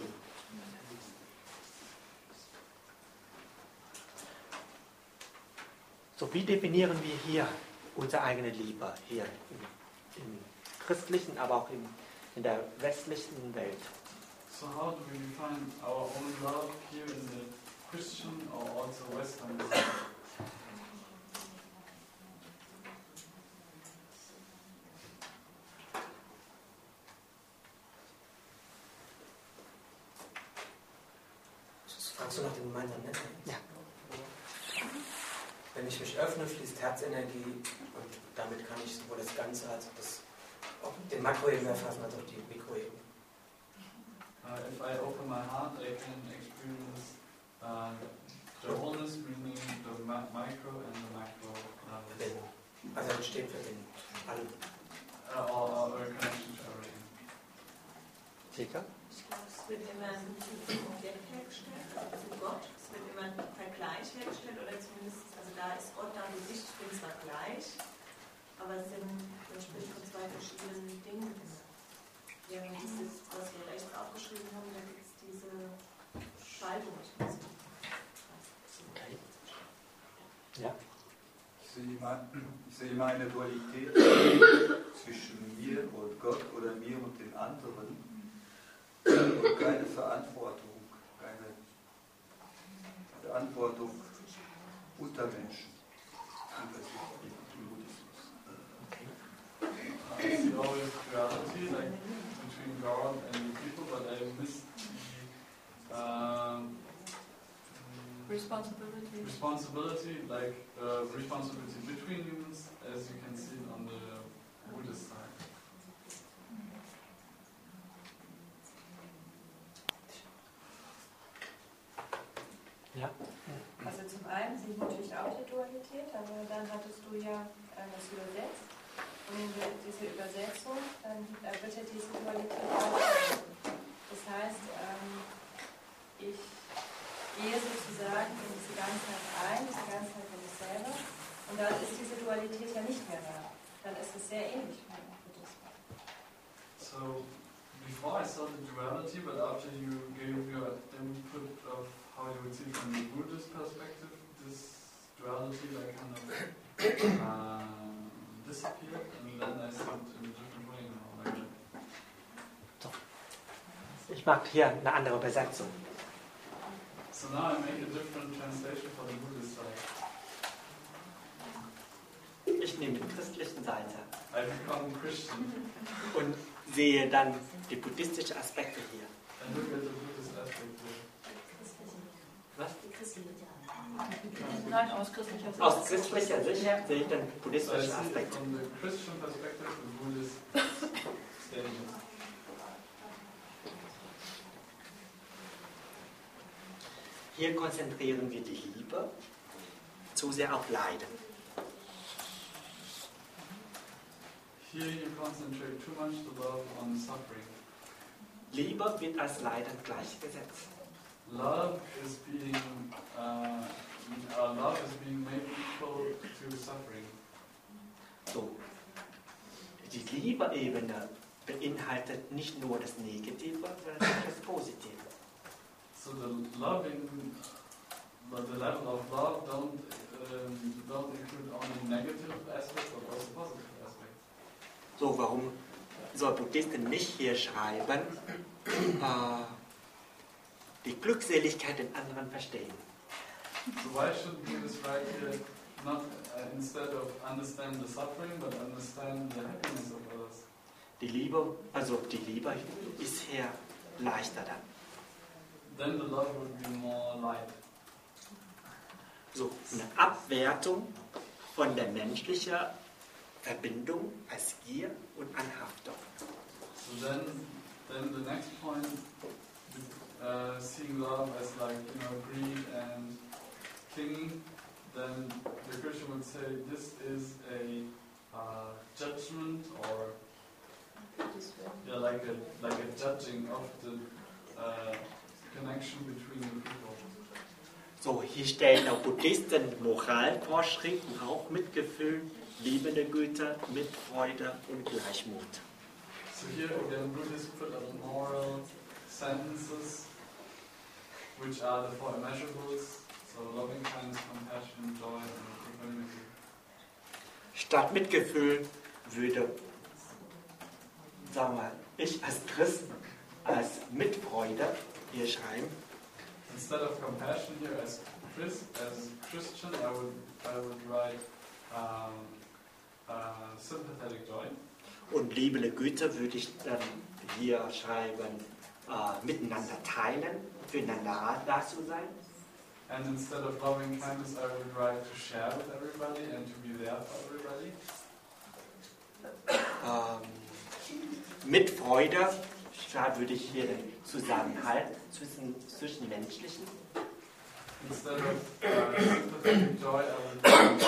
So, wie definieren wir hier unsere eigene Liebe, hier im christlichen, aber auch in der westlichen Welt?
So how do we define our own love here in the Christian or also Western world?
Fragst du nach dem gemeinsamen Nenner?
Ja.
Wenn ich mich öffne, fließt Herzenergie und damit kann ich sowohl das Ganze als auch den Makroebene erfassen als auch die Mikroebene.
If I open my heart, I can experience the wholeness, meaning the micro and the macro levels.
Also entsteht für den allem.
Or a connection to everything.
Sicher?
Es wird immer ein Objekt hergestellt, also Gott. Es wird immer ein Vergleich hergestellt, oder zumindest, also da ist Gott, da und ich bin zwar gleich, aber es sind, man spricht von zwei verschiedenen Dingen. Ja, wenn dieses, was wir rechts aufgeschrieben haben, da gibt es diese Spaltung.
Okay. Ja.
Ich sehe immer eine Dualität zwischen mir und Gott oder mir und den anderen und keine Verantwortung unter Menschen.
I see always duality, like between God and the people, but I miss the responsibility, like responsibility between humans, as you can see on the Buddhist side.
Ja.
Also zum einen sehe ich natürlich auch die Dualität, aber dann hattest du ja das übersetzt. Und in dieser Übersetzung wird ja diese Dualität ausgesprochen. Das heißt, ich gehe sozusagen in diese Ganzheit ein, diese Ganzheit bin ich selber. Und dann ist diese Dualität ja nicht mehr da. Dann ist es sehr ähnlich wie Buddhismus.
So, before I saw the duality, but after you gave your input of how you would see from the Buddhist perspective, this duality like kind of disappeared, and then I saw it in a different way now. Like
So. Ich mache hier eine andere Übersetzung.
so now I make a different translation for the Buddhist side.
Ich nehme die christliche Seite.
I become Christian.
Und sehe dann die buddhistischen Aspekte hier.
And look at the Buddhist aspect here.
Was?
Nein, aus christlicher Sicht.
Aus christlicher Sicht sehe ich dann buddhistische
So I see
Aspekte.
from the Christian perspective, the Buddhist statement.
Hier konzentrieren wir die Liebe zu sehr auf Leiden.
Here you concentrate too much the love on suffering.
Liebe wird als Leiden gleichgesetzt.
Love is being made equal to suffering.
So. Die Liebe-Ebene beinhaltet nicht nur das Negative, sondern auch das Positive.
So the level of love don't include only negative aspects, but also positive aspects.
So, warum soll Buddhisten nicht hier schreiben, die Glückseligkeit den anderen verstehen?
So why shouldn't we describe here not instead of understand the suffering, but understand the happiness of others?
Die Liebe ist hier leichter dann.
Then the love would be more light.
So, eine Abwertung von der menschlichen Verbindung, als Gier und Anhaftung.
So then the next point, seeing love as like, greed and clinging, then the Christian would say this is a judgment, or like a judging of the connection between the people.
So, hier stellen auch Buddhisten Moralvorschriften, auch Mitgefühl, liebende Güte, Mitfreude und Gleichmut.
So here again, Buddhists put up moral sentences, which are the four immeasurables, so loving kindness, compassion, joy, and equanimity.
Statt Mitgefühl würde, sagen wir, ich als Christ, als Mitfreude hier schreiben.
Instead of compassion here, as Christian, I would write sympathetic joy.
Und liebende Güte würde ich dann hier schreiben, miteinander teilen, füreinander da zu sein.
And instead of loving kindness, I would write to share with everybody and to be there for everybody.
Mit Freude würde ich hier den Zusammenhalt zwischen Menschlichen.
Instead of sympathetic joy, I would write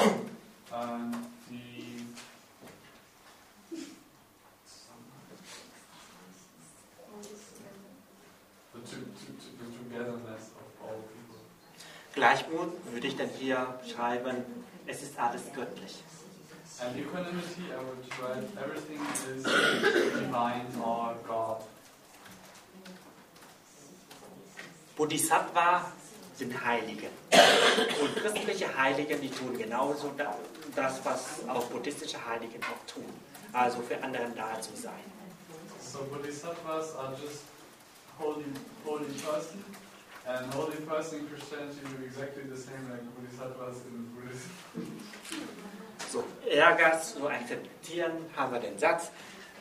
the togetherness of all people.
Gleichmut würde ich dann hier schreiben, es ist alles göttlich.
And equanimity, I would write everything is divine or God.
Bodhisattva sind Heilige. Und christliche Heilige, die tun genauso das, was auch buddhistische Heiligen auch tun. Also für anderen da zu sein.
So Bodhisattvas are just holy person, and holy person in Christianity do exactly the same like Bodhisattvas in Buddhism.
So, Ehrgeiz zu akzeptieren, haben wir den Satz,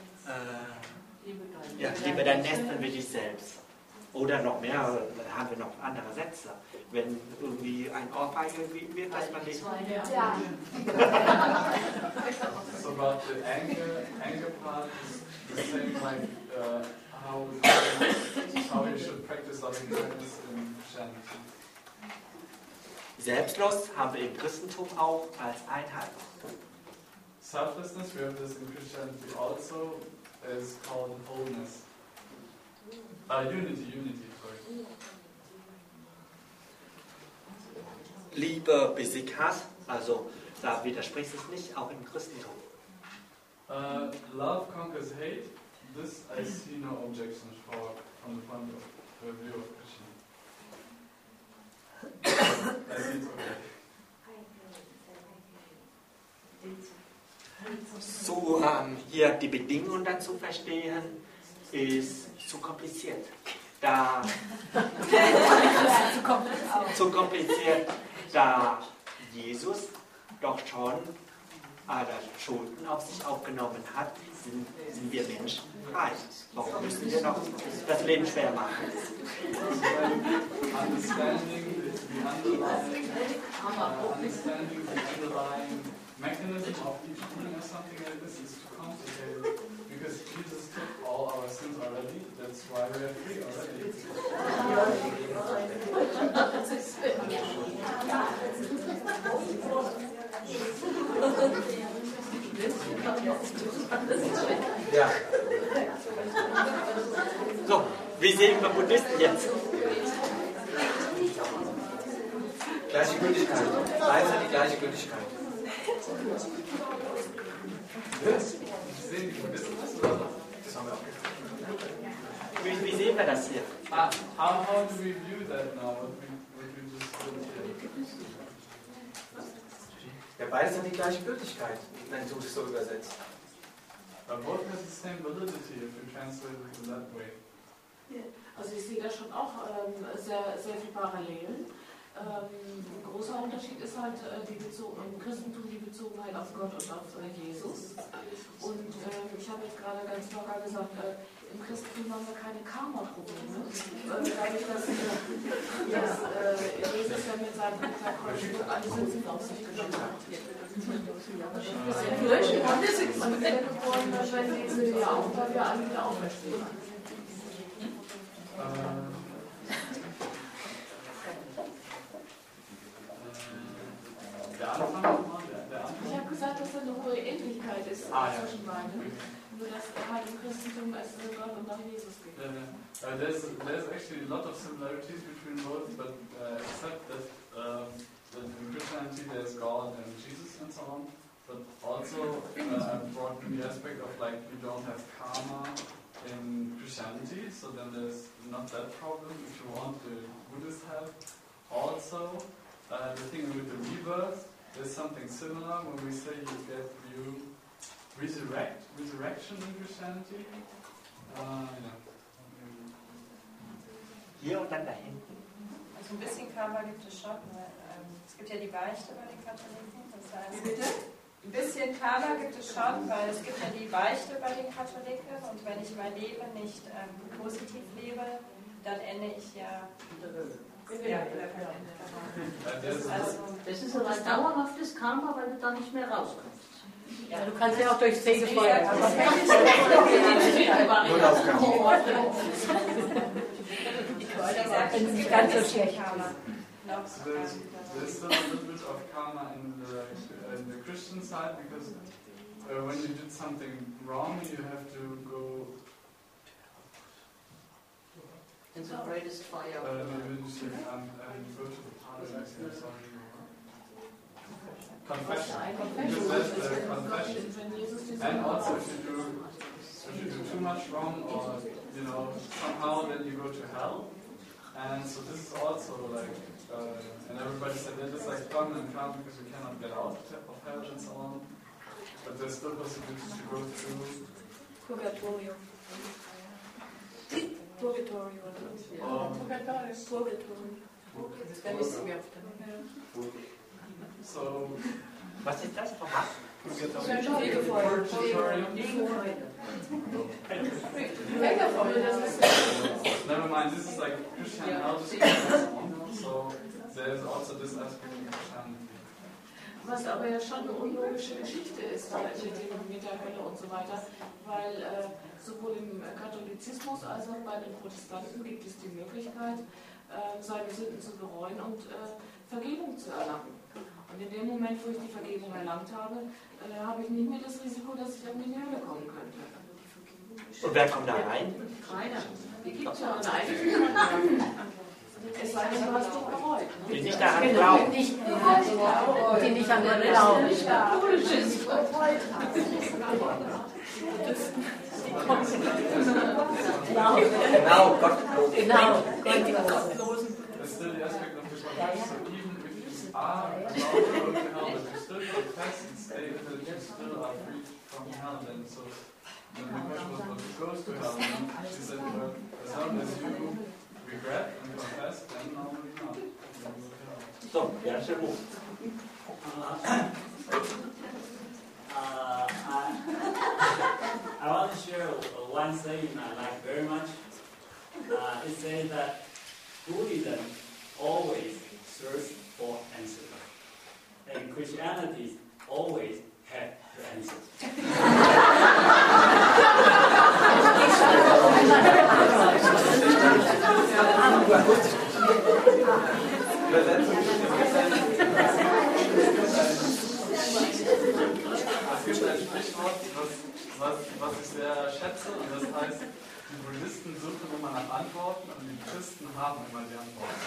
liebe deinen Nächsten wie dich selbst. Oder noch mehr, haben wir noch andere Sätze. Wenn irgendwie ein Ohrfeige wird, dass man nicht...
Ja.
So about the anger part is the same like how you should practice loving kindness in Christianity.
Selbstlos haben wir im Christentum auch als Einheit.
Selflessness, we have this in Christianity also, is called wholeness. Unity, sorry.
Liebe besiegt Hass, also da widerspricht es nicht, auch im Christentum.
Love conquers hate. This I see no objections for from the point of view of Christian. I see it's okay.
So, hier die Bedingungen dazu verstehen, ist zu kompliziert. Zu kompliziert, da Jesus doch schon alle Schulden auf sich aufgenommen hat, sind wir Menschen frei. Warum müssen wir noch das Leben schwer machen?
Understanding the underlying mechanism of each being or something like this is too complicated because Jesus took all our sins already. That's why we are free already.
Ja.
So, wie sehen wir Buddhisten jetzt?
Gleiche Gültigkeit. Beides hat die gleiche Gültigkeit.
Wie sehen wir das hier?
How do we view that now? What we just did here?
Ja, beides hat die gleiche Gültigkeit, wenn du es so übersetzt.
But both has the same validity if you translate it in that way.
Also ich sehe da schon auch sehr, sehr viele Parallelen. Ein großer Unterschied ist halt im Christentum die Bezogenheit auf Gott und auf Jesus. Und ich habe jetzt gerade ganz locker gesagt, im Christentum haben wir keine Karma-Probleme. Dadurch, dass Jesus ja mit seinem Alltag alle Sünden auf sich genommen hat.
Vielleicht ist man geboren, wenn diese ja auch, weil wir alle wieder auferstehen.
Der Anfang nochmal?
Ich habe gesagt, dass da eine hohe Ähnlichkeit ist zwischen beiden. Nur dass halt im Christentum es Gott und nach Jesus gibt.
There's actually a lot of similarities between both, but except that in Christianity there's God and Jesus and so on, but also brought in the aspect of like you don't have karma in Christianity, so then there's not that problem. If you want, the Buddhists have. Also, the thing with the rebirth, there's something similar when we say you resurrection in Christianity.
Hier und dann da hinten.
Also ein bisschen Karma gibt es schon, weil es gibt ja die Beichte bei den Katholiken. Das heißt,
Wie bitte?
ein bisschen Karma gibt es schon, weil es gibt ja die Beichte bei den Katholiken und wenn ich mein Leben nicht positiv lebe, dann ende ich ja in der Hölle.
Das ist aber ein dauerhaftes Karma, weil du da nicht mehr rauskommst.
Ja, du kannst ja auch durch Fegefeuer.
Es gibt ganz so schlecht.
There's still a little bit of karma in the Christian side because when you did something wrong, you have to go.
In the greatest fire.
Go to the parliament. Sorry. Confession. Confession. And also if you do too much wrong or somehow then you go to hell. And so this is also like and everybody said that it's like fun and fun because you cannot get out of hell and so on. But there's still possibilities to go through
Purgatorio. Purgatorio. Das vermisst mir oft.
So,
was ist das?
Never mind, this is like Christian house. So there's also this aspect of Christianity.
Was aber ja schon eine unlogische Geschichte ist, mit der Hölle und so weiter, weil sowohl im Katholizismus als auch bei den Protestanten gibt es die Möglichkeit, seine Sünden zu bereuen und Vergebung zu erlangen. Und in dem Moment, wo ich die Vergebung erlangt habe, habe ich nicht mehr das Risiko, dass ich in die Hölle kommen könnte.
Und wer kommt da rein?
Keiner. Die gibt es ja eine. Es sei denn, du hast dich bereut.
Die nicht daran glauben.
Die nicht an den Glauben.
Genau, gottlos.
Genau,
gottlosen.
There's still the aspect of the confession. So even if you are allowed to go to hell, but you still confess and stay that you still are free from hell. Then so the question was what goes to hell. And she said, well, as long as you regret and confess, then normally not.
So, ja, schön hoch.
I want to share one saying I like very much. It says that Buddhism always searches for answers, and Christianity always has the answers.
Es gibt ein Sprichwort, was ich sehr schätze, und das heißt, die Buddhisten suchen immer nach Antworten und die Christen haben immer die Antworten.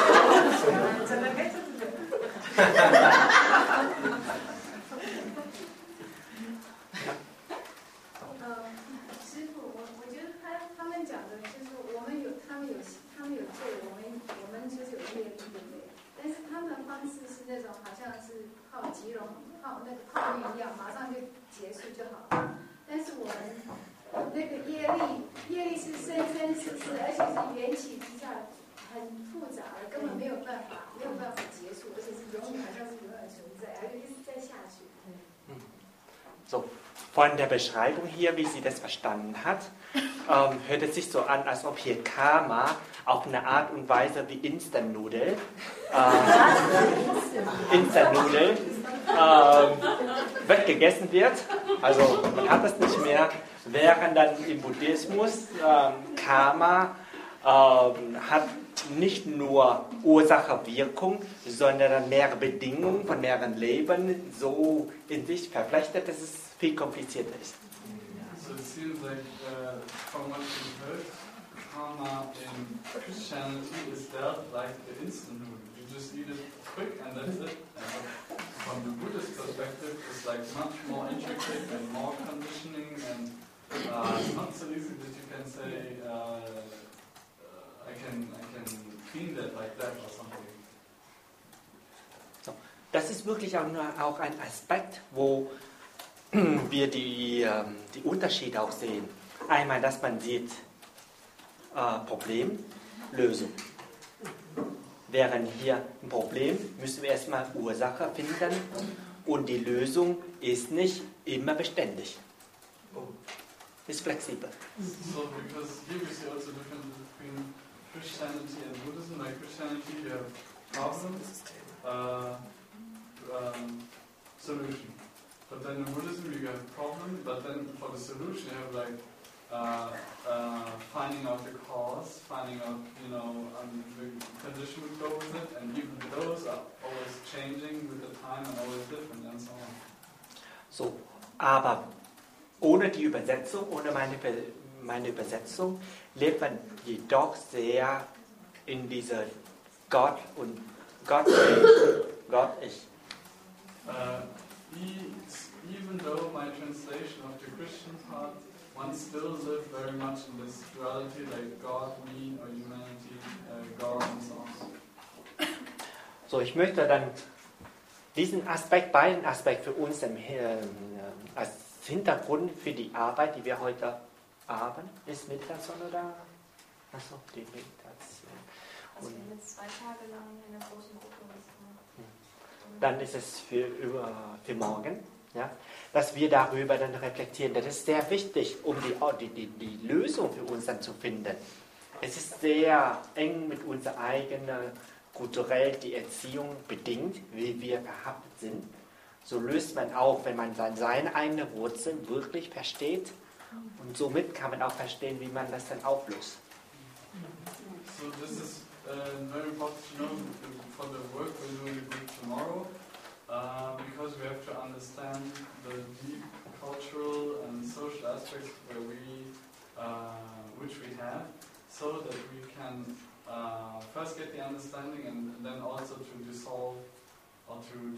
So, von der Beschreibung hier, wie sie das verstanden hat, hört es sich so an, als ob hier Karma auf eine Art und Weise wie Instant-Nudel Aspekt gegessen wird, also man hat es nicht mehr, während dann im Buddhismus Karma hat nicht nur Ursache-Wirkung, sondern mehrere Bedingungen von mehreren Leben so in sich verflechtet, dass es viel komplizierter ist.
So it seems like from what you've heard, karma in Christianity is dealt like the instant noodle. You just eat it quick and that's it. And from the Buddhist perspective, it's like much more intricate and more conditioning, and it's not so easy that you can say I can clean that like that or something.
So, das ist wirklich auch ein Aspekt, wo wir die Unterschiede auch sehen. Einmal, dass man sieht Problem, Lösung. Während hier ein Problem, müssen wir erstmal Ursache finden und die Lösung ist nicht immer beständig. Ist flexibel.
So, because here we see also difference between Christianity and Buddhism. Like Christianity, you have problem, solution. But then in Buddhism, you have problem, but then for the solution, you have like finding out the cause, finding out, the condition would go with it, and even those are always changing with the time and always different and so on.
So, aber ohne die Übersetzung, ohne meine Übersetzung, lebt man jedoch sehr in dieser Gott und Gott ich.
Even though my translation of the Christian part, one still live very much in this duality, like God, me, or humanity, God and so on.
So, ich möchte dann diesen Aspekt, beiden Aspekt für uns als Hintergrund für die Arbeit, die wir heute haben. Ist Meditation oder? Achso, die Meditation.
Also wir haben jetzt 2 Tage lang in einer großen Gruppe was gemacht.
Dann ist es für morgen, ja, dass wir darüber dann reflektieren. Das ist sehr wichtig, um die Lösung für uns dann zu finden. Es ist sehr eng mit unserer eigenen kulturell die Erziehung bedingt, wie wir verhaftet sind. So löst man auf, wenn man dann seine eigenen Wurzeln wirklich versteht. Und somit kann man auch verstehen, wie man das dann auflöst.
So this is very important to know for the work we're doing in group tomorrow, because we have to understand the deep cultural and social aspects which we have, so that we can first get the understanding and then also to dissolve or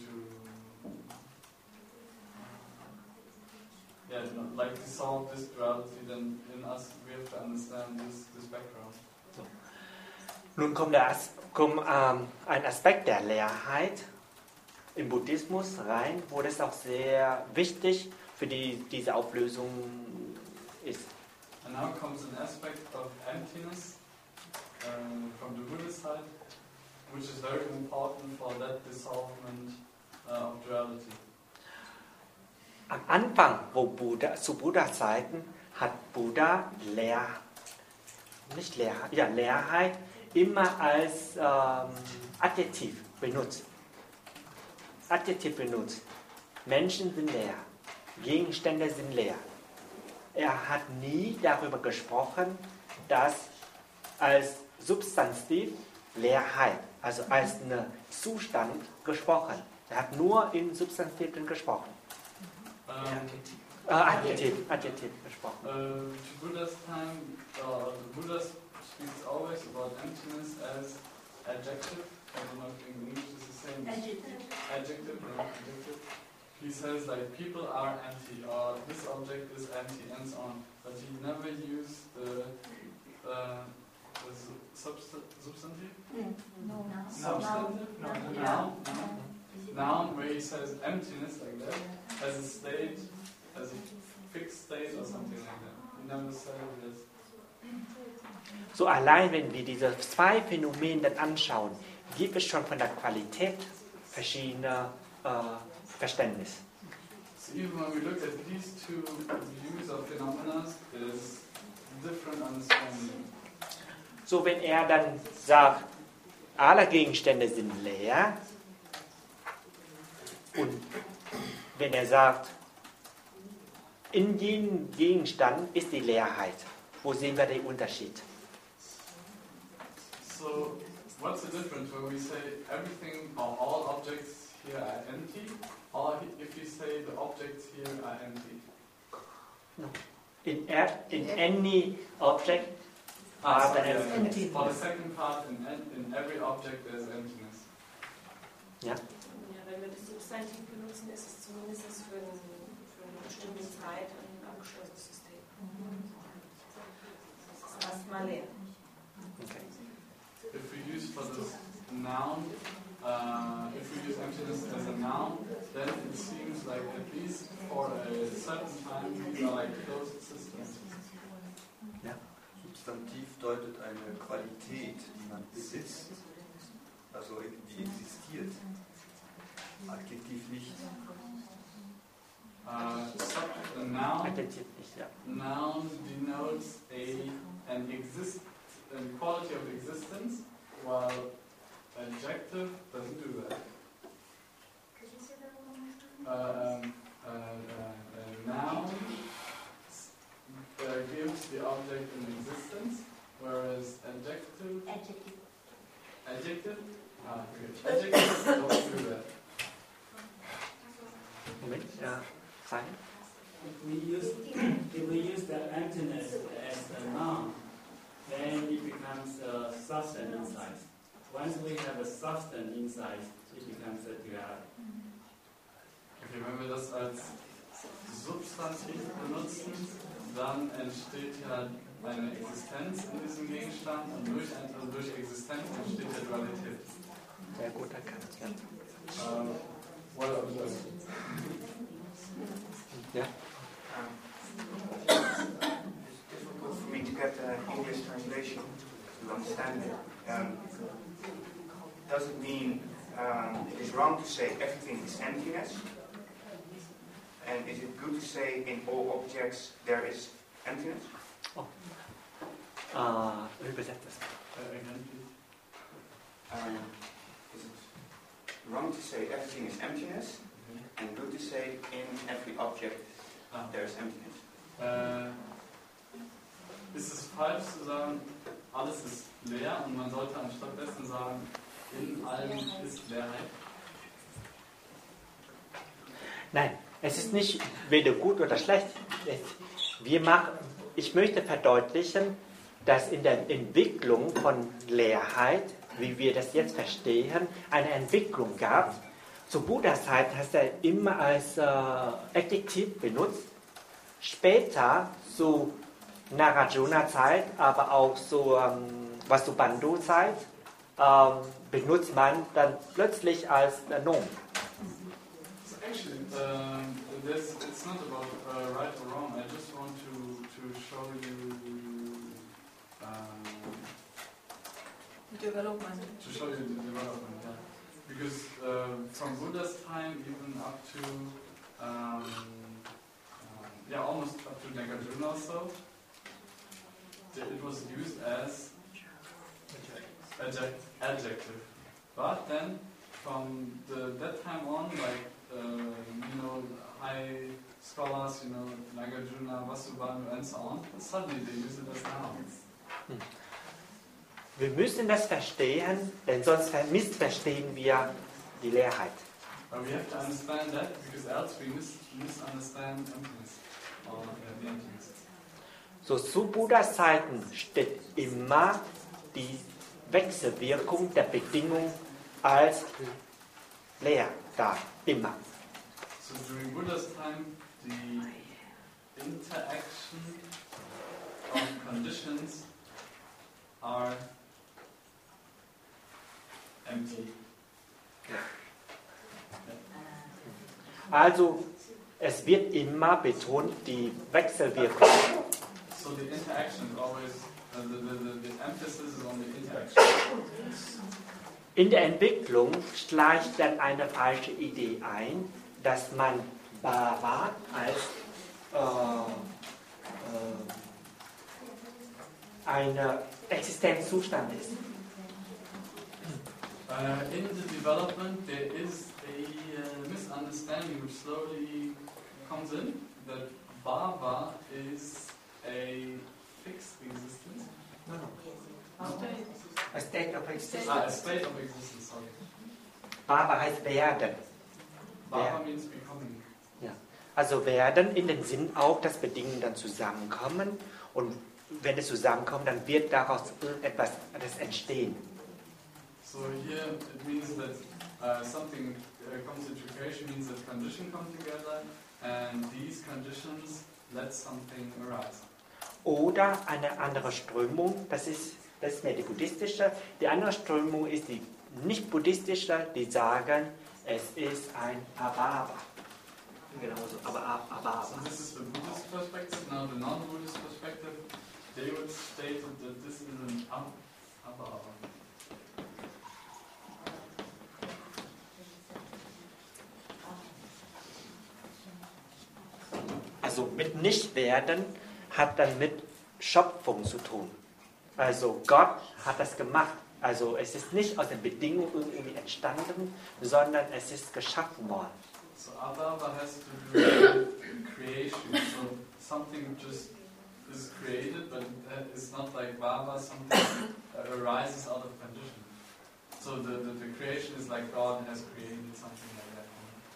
dissolve this duality. Then in us we have to understand this background.
So. Nun kommt ein Aspekt der Leerheit im Buddhismus rein, wo das auch sehr wichtig für diese Auflösung ist.
And now comes an aspect of emptiness from the Buddhist side, which is very important for that dissolvement of duality.
Am Anfang, zu Buddhas Zeiten, hat Buddha Leerheit immer als Adjektiv benutzt. Menschen sind leer, Gegenstände sind leer. Er hat nie darüber gesprochen, dass als Substantiv Leerheit, also als ein Zustand gesprochen. Er hat nur in Substantiven gesprochen. Adjektiv gesprochen.
To Buddha's time, the Buddha speaks always about emptiness as adjective. I don't know if in English is the same. Adjective. He says like people are empty, or this object is empty, and so on. But he never used the substantive.
No.
Substantive. No. Noun, where he says emptiness like that, as a state, as a fixed state or something like that. He never said this.
So allein wenn wir diese 2 Phänomene dann anschauen, gibt es schon von der Qualität verschiedene Verständnis.
So even when we look at these 2 views of phenomena, there's different understanding.
So wenn er dann sagt, alle Gegenstände sind leer und wenn er sagt, in jedem Gegenstand ist die Leerheit. Wo sehen wir den Unterschied?
So, what's the difference when we say everything or all objects here are empty, or if you say the objects here are empty?
No. In any object, there is emptiness.
For the second part, in every object there is emptiness.
Ja.
Ja, wenn wir das Substantiv benutzen, ist es zumindest für eine bestimmte Zeit ein abgeschlossenes System. Das ist erstmal leer.
Okay.
If we use for this noun, if we use emptiness as a noun, then it seems like at least for a certain time these are like closed systems.
Ja.
Substantiv deutet eine Qualität, die man besitzt, also die existiert. Adjektiv nicht.
A noun denotes an quality of existence, while adjective doesn't do that. A noun gives the object an existence, whereas adjective don't do that.
Moment, ja, sein.
If we use the emptiness as a noun, then it becomes a substance inside. Once we have a substance inside, it becomes a duality.
Okay, wenn wir das als Substantiv benutzen, dann entsteht ja eine Existenz in diesem Gegenstand und durch Existenz entsteht ja Dualität.
Sehr gut erkannt, ja.
Well observed.
Yeah.
It's difficult for me to get an English translation to understand it. Does it mean it is wrong to say everything is emptiness? And is it good to say in all objects there is emptiness?
Übersetzt das.
Is it wrong to say everything is emptiness? And good to say in every object there is emptiness?
Ist es falsch zu sagen, alles ist leer und man sollte anstatt dessen sagen, in allem ist Leerheit?
Nein, es ist nicht weder gut oder schlecht. Ich möchte verdeutlichen, dass in der Entwicklung von Leerheit, wie wir das jetzt verstehen, eine Entwicklung gab. Zu Buddhas Zeit hat er immer als Adjektiv benutzt. Später, zu Nagarjuna-Zeit, aber auch zu Vasubandhu-Zeit, benutzt man dann plötzlich als Nomen.
So actually, it's not about right or wrong. I just want to show you
development.
To show you the development, yeah. Because from Buddha's time, even up to almost up to Nagarjuna also, it was used as adjective. But then, from that time on, like high scholars, Nagarjuna, Vasubandhu, and so on, suddenly they use it as nouns.
Wir müssen das verstehen, denn sonst missverstehen wir die Leerheit.
But we have to understand that, because else we misunderstand emptiness, or the emptiness.
So, zu Buddhas Zeiten steht immer die Wechselwirkung der Bedingung als leer da, immer.
So during Buddha's time, the interaction of conditions are empty.
Also, es wird immer betont die Wechselwirkung.
So the interaction is always, the emphasis is on the interaction.
In der Entwicklung schleicht dann eine falsche Idee ein, dass man Bhava als ein Existenzzustand ist.
In the development, there is a misunderstanding which slowly comes in that Bhava is a fixed existence.
No. A state of existence.
A state of existence, sorry.
Bhava heißt werden.
Bhava means becoming.
Ja. Also werden in dem Sinn auch, dass Bedingungen dann zusammenkommen und wenn es zusammenkommt, dann wird daraus irgendetwas entstehen.
So here it means that something comes into creation, means that conditions come together and these conditions let something arise.
Oder eine andere Strömung, das ist mehr die buddhistische. Die andere Strömung ist die nicht-buddhistische, die sagen, es ist ein Abhava. Genauso, aber Abhava.
So this is the Buddhist perspective. Now the non-Buddhist perspective, they would state that this is an Abhava.
Also mit Nichtwerden hat dann mit Schöpfung zu tun. Also Gott hat das gemacht. Also es ist nicht aus den Bedingungen irgendwie entstanden, sondern es ist geschaffen worden.
So Abhava has to do with creation. So something just is created, but it's not like Bhava, something arises out of condition. So the creation is like God has created something like that.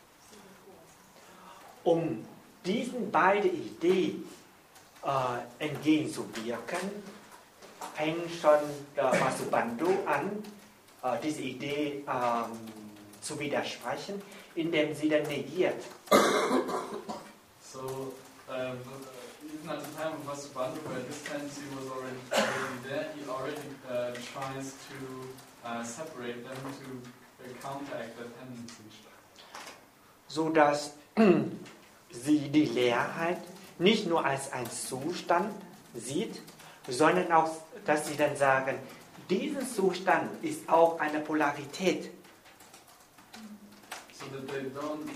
Diesen beiden Ideen entgegenzuwirken, fängt schon der Vasubandhu an, diese Idee zu widersprechen, indem sie dann negiert.
So, even at the time of Vasubandhu, where this tendency was already there, he already tries to separate them to counteract that tendency.
So dass sie die Leerheit nicht nur als einen Zustand sieht, sondern auch, dass sie dann sagen, dieser Zustand ist auch eine Polarität.
So that they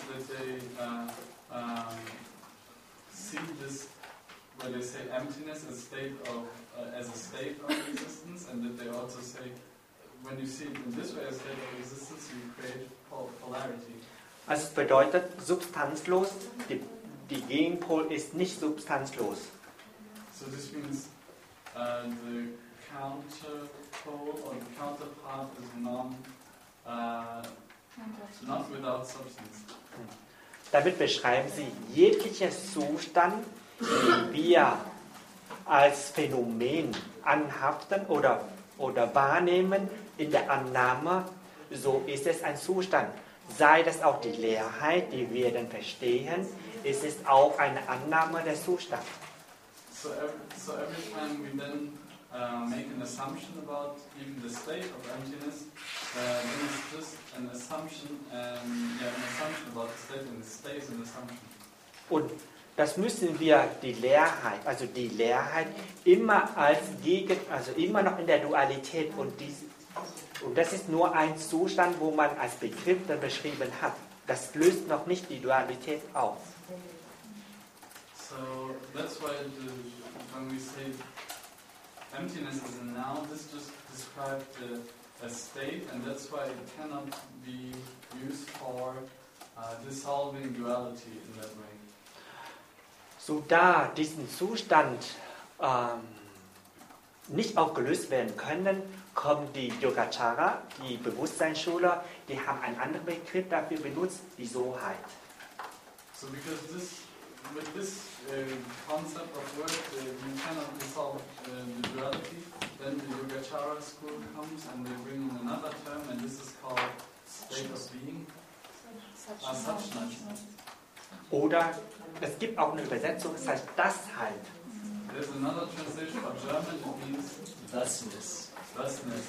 see this, when they say emptiness as a state of existence, and that they also say, when you see it in this way as a state of existence, you create polarity.
Also es bedeutet substanzlos, die Gegenpol ist nicht substanzlos.
So this means the counterpole or the counterpart is not without substance.
Damit beschreiben sie jeglicher Zustand, den wir als Phänomen anhaften oder wahrnehmen in der Annahme, so ist es ein Zustand. Sei das auch die Leerheit, die wir dann verstehen, ist es auch eine Annahme der Zustand.
So every time we then make an assumption about even the state of emptiness, then it's just an assumption about the state, and it stays an assumption.
Und das müssen wir die Leerheit immer als immer noch in der Dualität und das ist nur ein Zustand, wo man als Begriff dann beschrieben hat. Das löst noch nicht die Dualität auf.
So that's why when we say emptiness is a noun, this just describes a state, and that's why it cannot be used for dissolving duality in that way.
So da diesen Zustand nicht aufgelöst werden können, kommen die Yogacara, die Bewusstseinsschüler, die haben einen anderen Begriff dafür benutzt, die Soheit.
So because with this concept of work, you cannot dissolve the duality, then the Yogacara school comes and they bring in another term, and this is called state of being, Suchness.
Oder es gibt auch eine Übersetzung, das heißt Dasheit.
There's another translation for German, it means
thusness.
Thusness.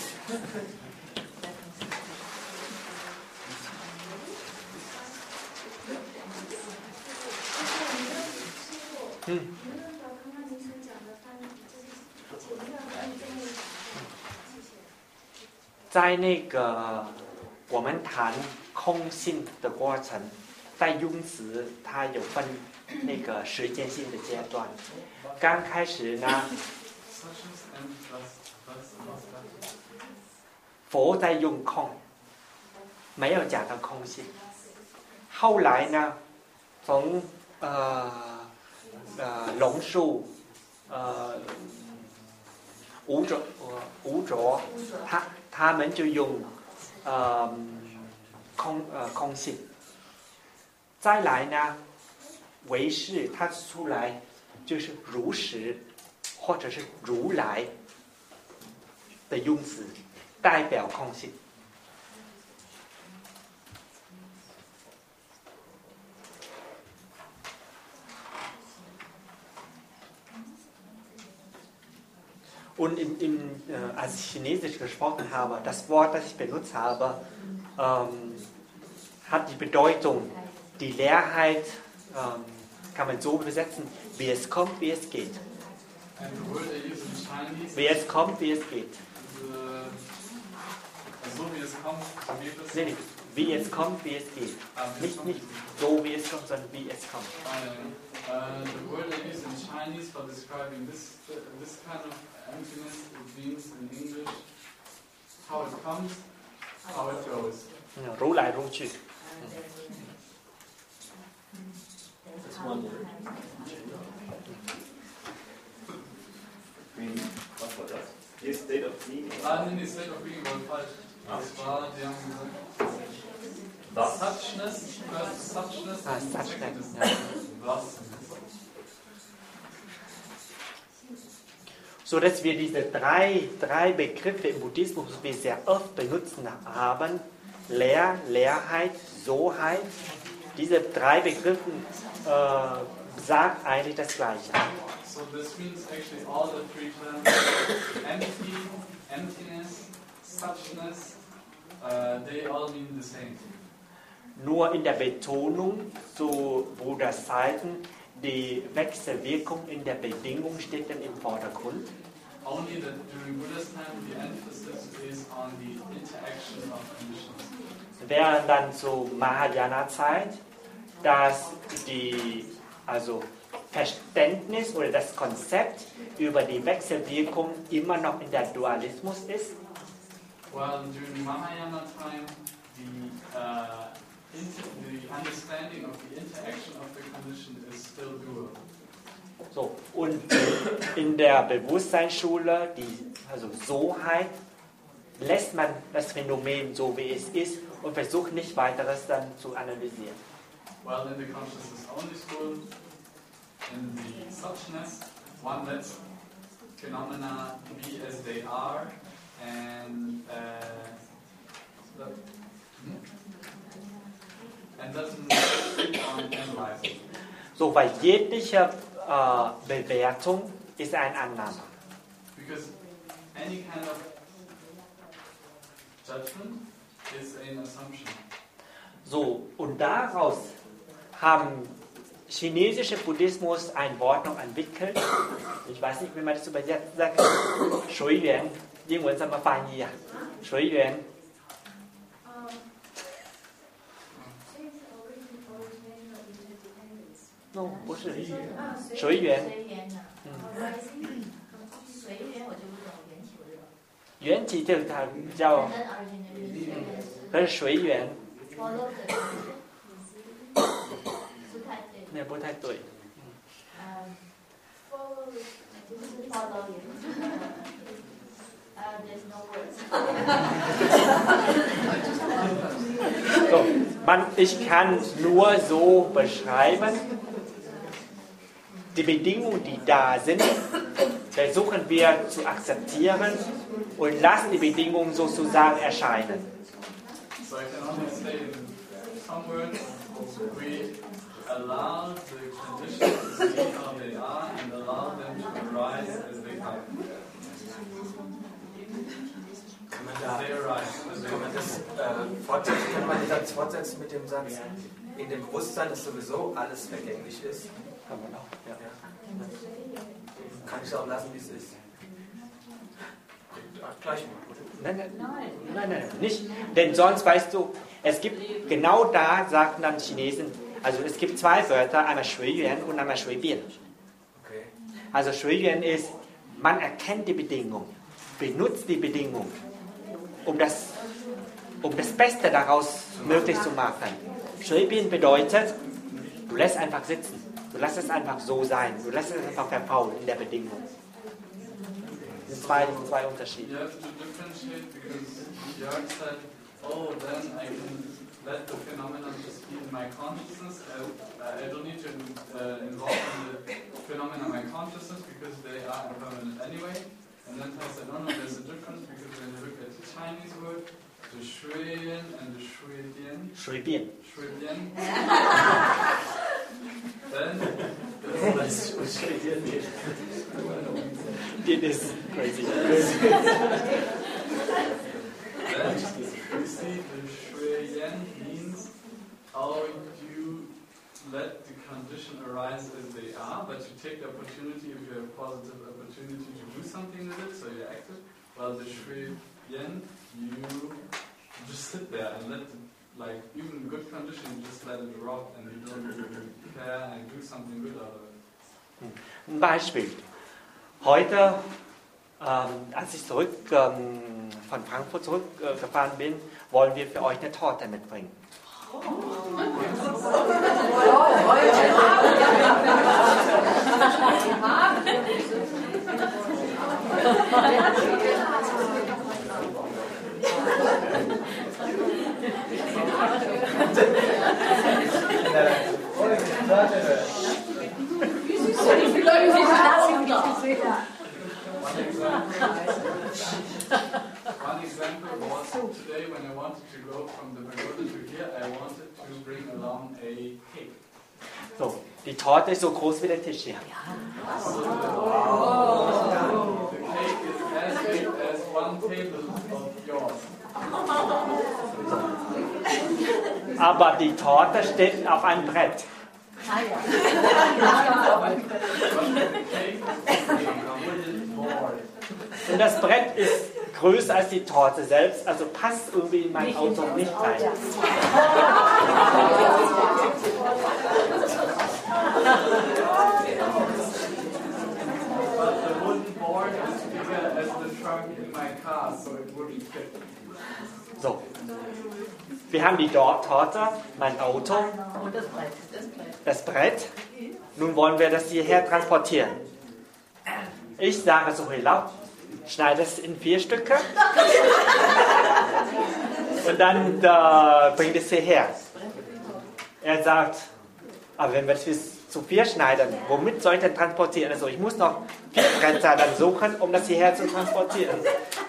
在那个我们谈空性的过程，在庸词它有分那个时间性的阶段。刚开始呢， phổ tay dùng không mấy ở chả là không gì hậu lại nè phóng lỗng su ủ rỗ他们就用空性再来呢唯识它出来就是如实或者是如来的用词代表空性Und als ich Chinesisch gesprochen habe, das Wort, das ich benutzt habe, hat die Bedeutung, die Leerheit, kann man so übersetzen, wie es kommt, wie es geht. Wie es kommt, wie es geht.
So wie es kommt, so geht es.
Nee, wie es kommt, wie es geht. Nicht so wie es kommt, sondern wie es kommt.
The word I use in Chinese for describing this kind of emptiness, it means in English how it comes, how it goes.
如来如去.
That's one word. Was war das? Die State of Being?
Nee, State of Being war falsch. Das war, die haben gesagt, Suchness, first Suchness,
Suchness,
was.
So dass wir diese drei Begriffe im Buddhismus, die wir sehr oft benutzen haben, Leerheit, Soheit, diese drei Begriffe sagen eigentlich das Gleiche.
So this means actually all the three terms, empty, emptiness, suchness, they all mean the same.
Nur in der Betonung, so Bruder Seiten, die Wechselwirkung in der Bedingung steht dann im Vordergrund.
Only that during Buddha's time the emphasis is on the interaction of conditions.
Während dann zur Mahayana-Zeit, dass Verständnis oder das Konzept über die Wechselwirkung immer noch in der Dualismus ist.
Well, during Mahayana time, the understanding of the interaction of the condition is still dual.
So, und in der Bewusstseinsschule, also Soheit, lässt man das Phänomen so wie es ist und versucht nicht weiteres dann zu analysieren.
Well, in the consciousness only school, in the suchness, one lets phenomena be as they are and doesn't keep on analyzing.
So, weil jegliche Bewertung ist eine Annahme.
Because any kind of judgment is an assumption.
So, und daraus haben chinesische Buddhismus ein Wort noch entwickelt. Ich weiß nicht, wie man das übersetzt sagt. 随缘，英文怎么翻译啊？随缘。No， 不是，随缘。缘起这个它比较，可是随缘，那不太对。So, ich kann nur so beschreiben, die Bedingungen, die da sind, versuchen wir zu akzeptieren und lassen die Bedingungen sozusagen erscheinen.
So I can only say in some words, we allow the conditions to be how they are and allow them to arise as they come.
Kann man den Satz fortsetzen mit dem Satz, in dem Bewusstsein, dass sowieso alles vergänglich ist?
Kann man auch, ja.
Kann ich es auch lassen, wie es ist? Gleich mal.
Nein, nicht. Denn sonst weißt du, es gibt, genau da sagten dann Chinesen, also es gibt zwei Wörter, einmal Shui Yuan und einmal Shui Bian.
Okay.
Also Shui Yuan ist, man erkennt die Bedingung, benutzt die Bedingung. um das Beste daraus möglich zu machen. Shui-Bian bedeutet, du lässt einfach sitzen. Du lässt es einfach so sein. Du lässt es einfach verfaulen in der Bedingung. Das sind zwei Unterschiede.
You have to differentiate because Jörg said, oh, then I can let the phenomenon just be in my consciousness. I don't need to involve in the phenomena of my consciousness because they are impermanent anyway. And then I said, no, there's a difference because when you look at the Chinese word, the Shui-Bian and the Shui-Bian.
Shui-Bian.
Shui-Bian. Then
It is crazy.
Then you see the Shui-Yan means how you let the condition arise as they are, but you take the opportunity if you have a positive opportunity to do something with it, so you're active. While the Shui-Yan, you just sit there and let it, like, even in good condition, you just let it rot and you don't really care and do something good out of it.
Ein Beispiel. Heute, als ich von Frankfurt zurückgefahren bin, wollen wir für euch eine Torte mitbringen.
One example was today when I wanted to go from the pagoda to here, I wanted to bring along a cake.
So, die Torte ist so groß wie der Tisch hier.
Wow. The cake is as big as one table of yours.
Aber die Torte steht auf einem Brett. Und das Brett ist größer als die Torte selbst, also passt irgendwie in mein Auto nicht rein.
But the wooden board is bigger as the trunk in my car, so it wouldn't fit.
So, wir haben die Torte, mein Auto,
Und das Brett.
das Brett. Nun wollen wir das hierher transportieren. Ich sage so, Hilla, schneide es in 4 Stücke und dann bringt es hierher. Er sagt, aber wenn wir es zu 4 schneiden, womit soll ich denn transportieren? Also ich muss noch 4 Bretter dann suchen, um das hierher zu transportieren.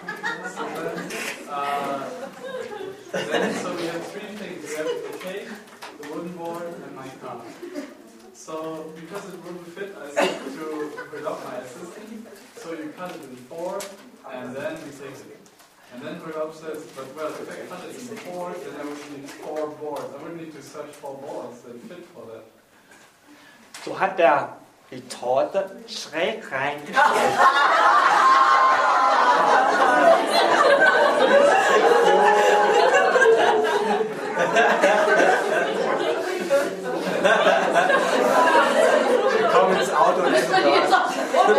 Then, so we have 3 things. We have the cake, the wooden board, and my car. So, because it wouldn't fit, I said to Rudolf, my assistant, so you cut it in 4, and then we take it. And then Rudolf says, but well, if I cut it in 4, then I would need 4 boards. I would need to search 4 boards that fit for that.
So hat er die Torte schräg reingestellt.
Komm ins Auto und essen dort.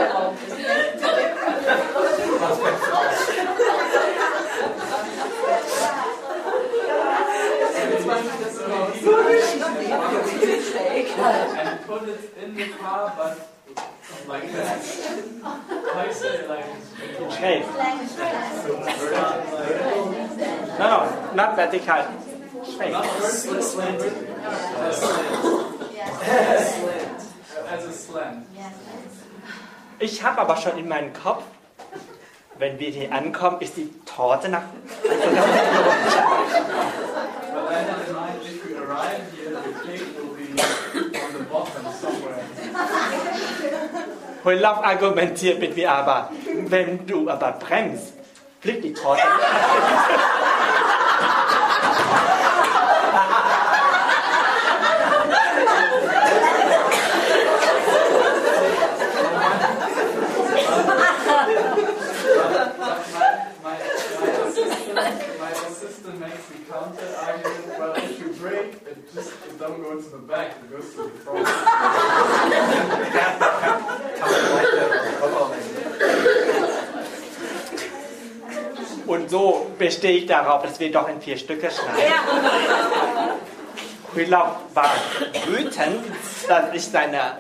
And put it in the car, but like that. How you say it, like
Schräg. No, not vertical. Schräg.
not slant. As a slant.
Ich habe aber schon in meinem Kopf, wenn wir hier ankommen, ist die Torte nach...
But I had in mind if we arrive here, the cake will be on the bottom somewhere.
Hullauf argumentiert mit mir aber, wenn du aber bremst, fliegt die Torte.
My assistant makes the counter argument, well, if you brake, it don't go to the back, it goes to the front.
Und so bestehe ich darauf, dass wir doch in 4 Stücke schneiden. Krylov war wütend, dass ich seine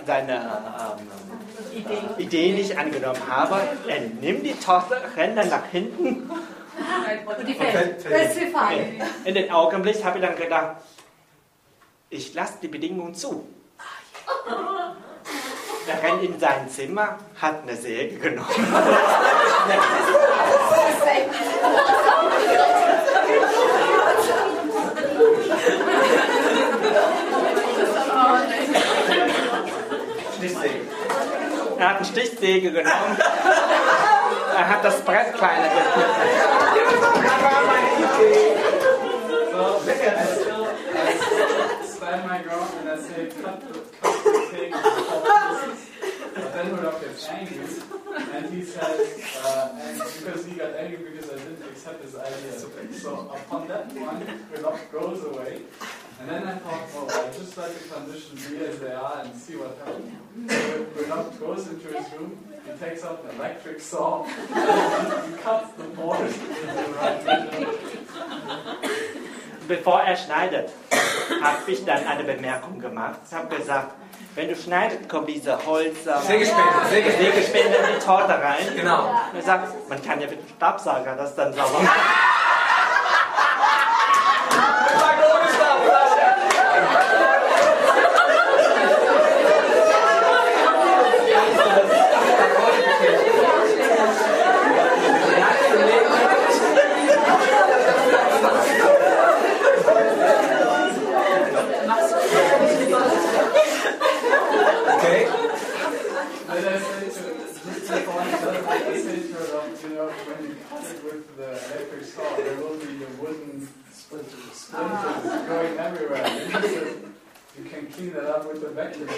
Idee nicht angenommen habe. Er nimmt die Torte, rennt dann nach hinten.
Und die fällt.
In den Augenblick habe ich dann gedacht, ich lasse die Bedingungen zu. Er rennt in sein Zimmer, hat eine Säge genommen. Er hat eine Stichsäge genommen. Er hat das Brett kleiner geschnitten.
Das war meine Idee. So, I stand my ground and I say, cut the cake. But then Rudolph gets angry, and he says, and because he got angry because I didn't accept his idea. So upon that point, Rudolph goes away. And then I thought, well, I'll just let the conditions be as they are and see what happens. So Rudolph goes into his room, he takes up an electric saw, and he cuts the board.
Bevor er schneidet, habe ich dann eine Bemerkung gemacht. Ich habe gesagt, wenn du schneidest, kommt diese Sägespäne in die Torte rein.
Genau.
Und er sagt, man kann ja mit dem Stabsager das dann sauber machen.
Going everywhere. You can clean that up with the vacuum.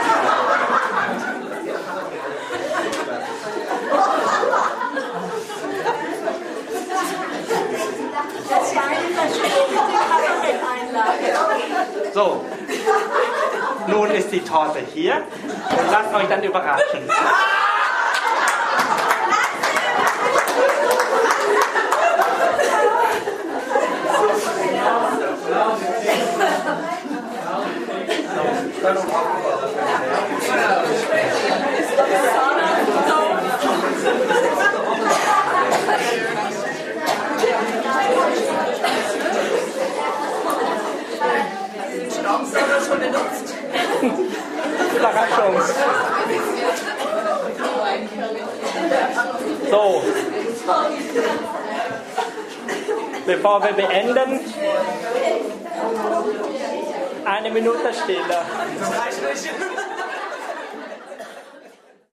So, nun ist die Torte hier und lasst euch dann überraschen.
Schon benutzt.
Überraschung. So. Bevor wir beenden, 1 Minute Stille.
Das reicht nicht.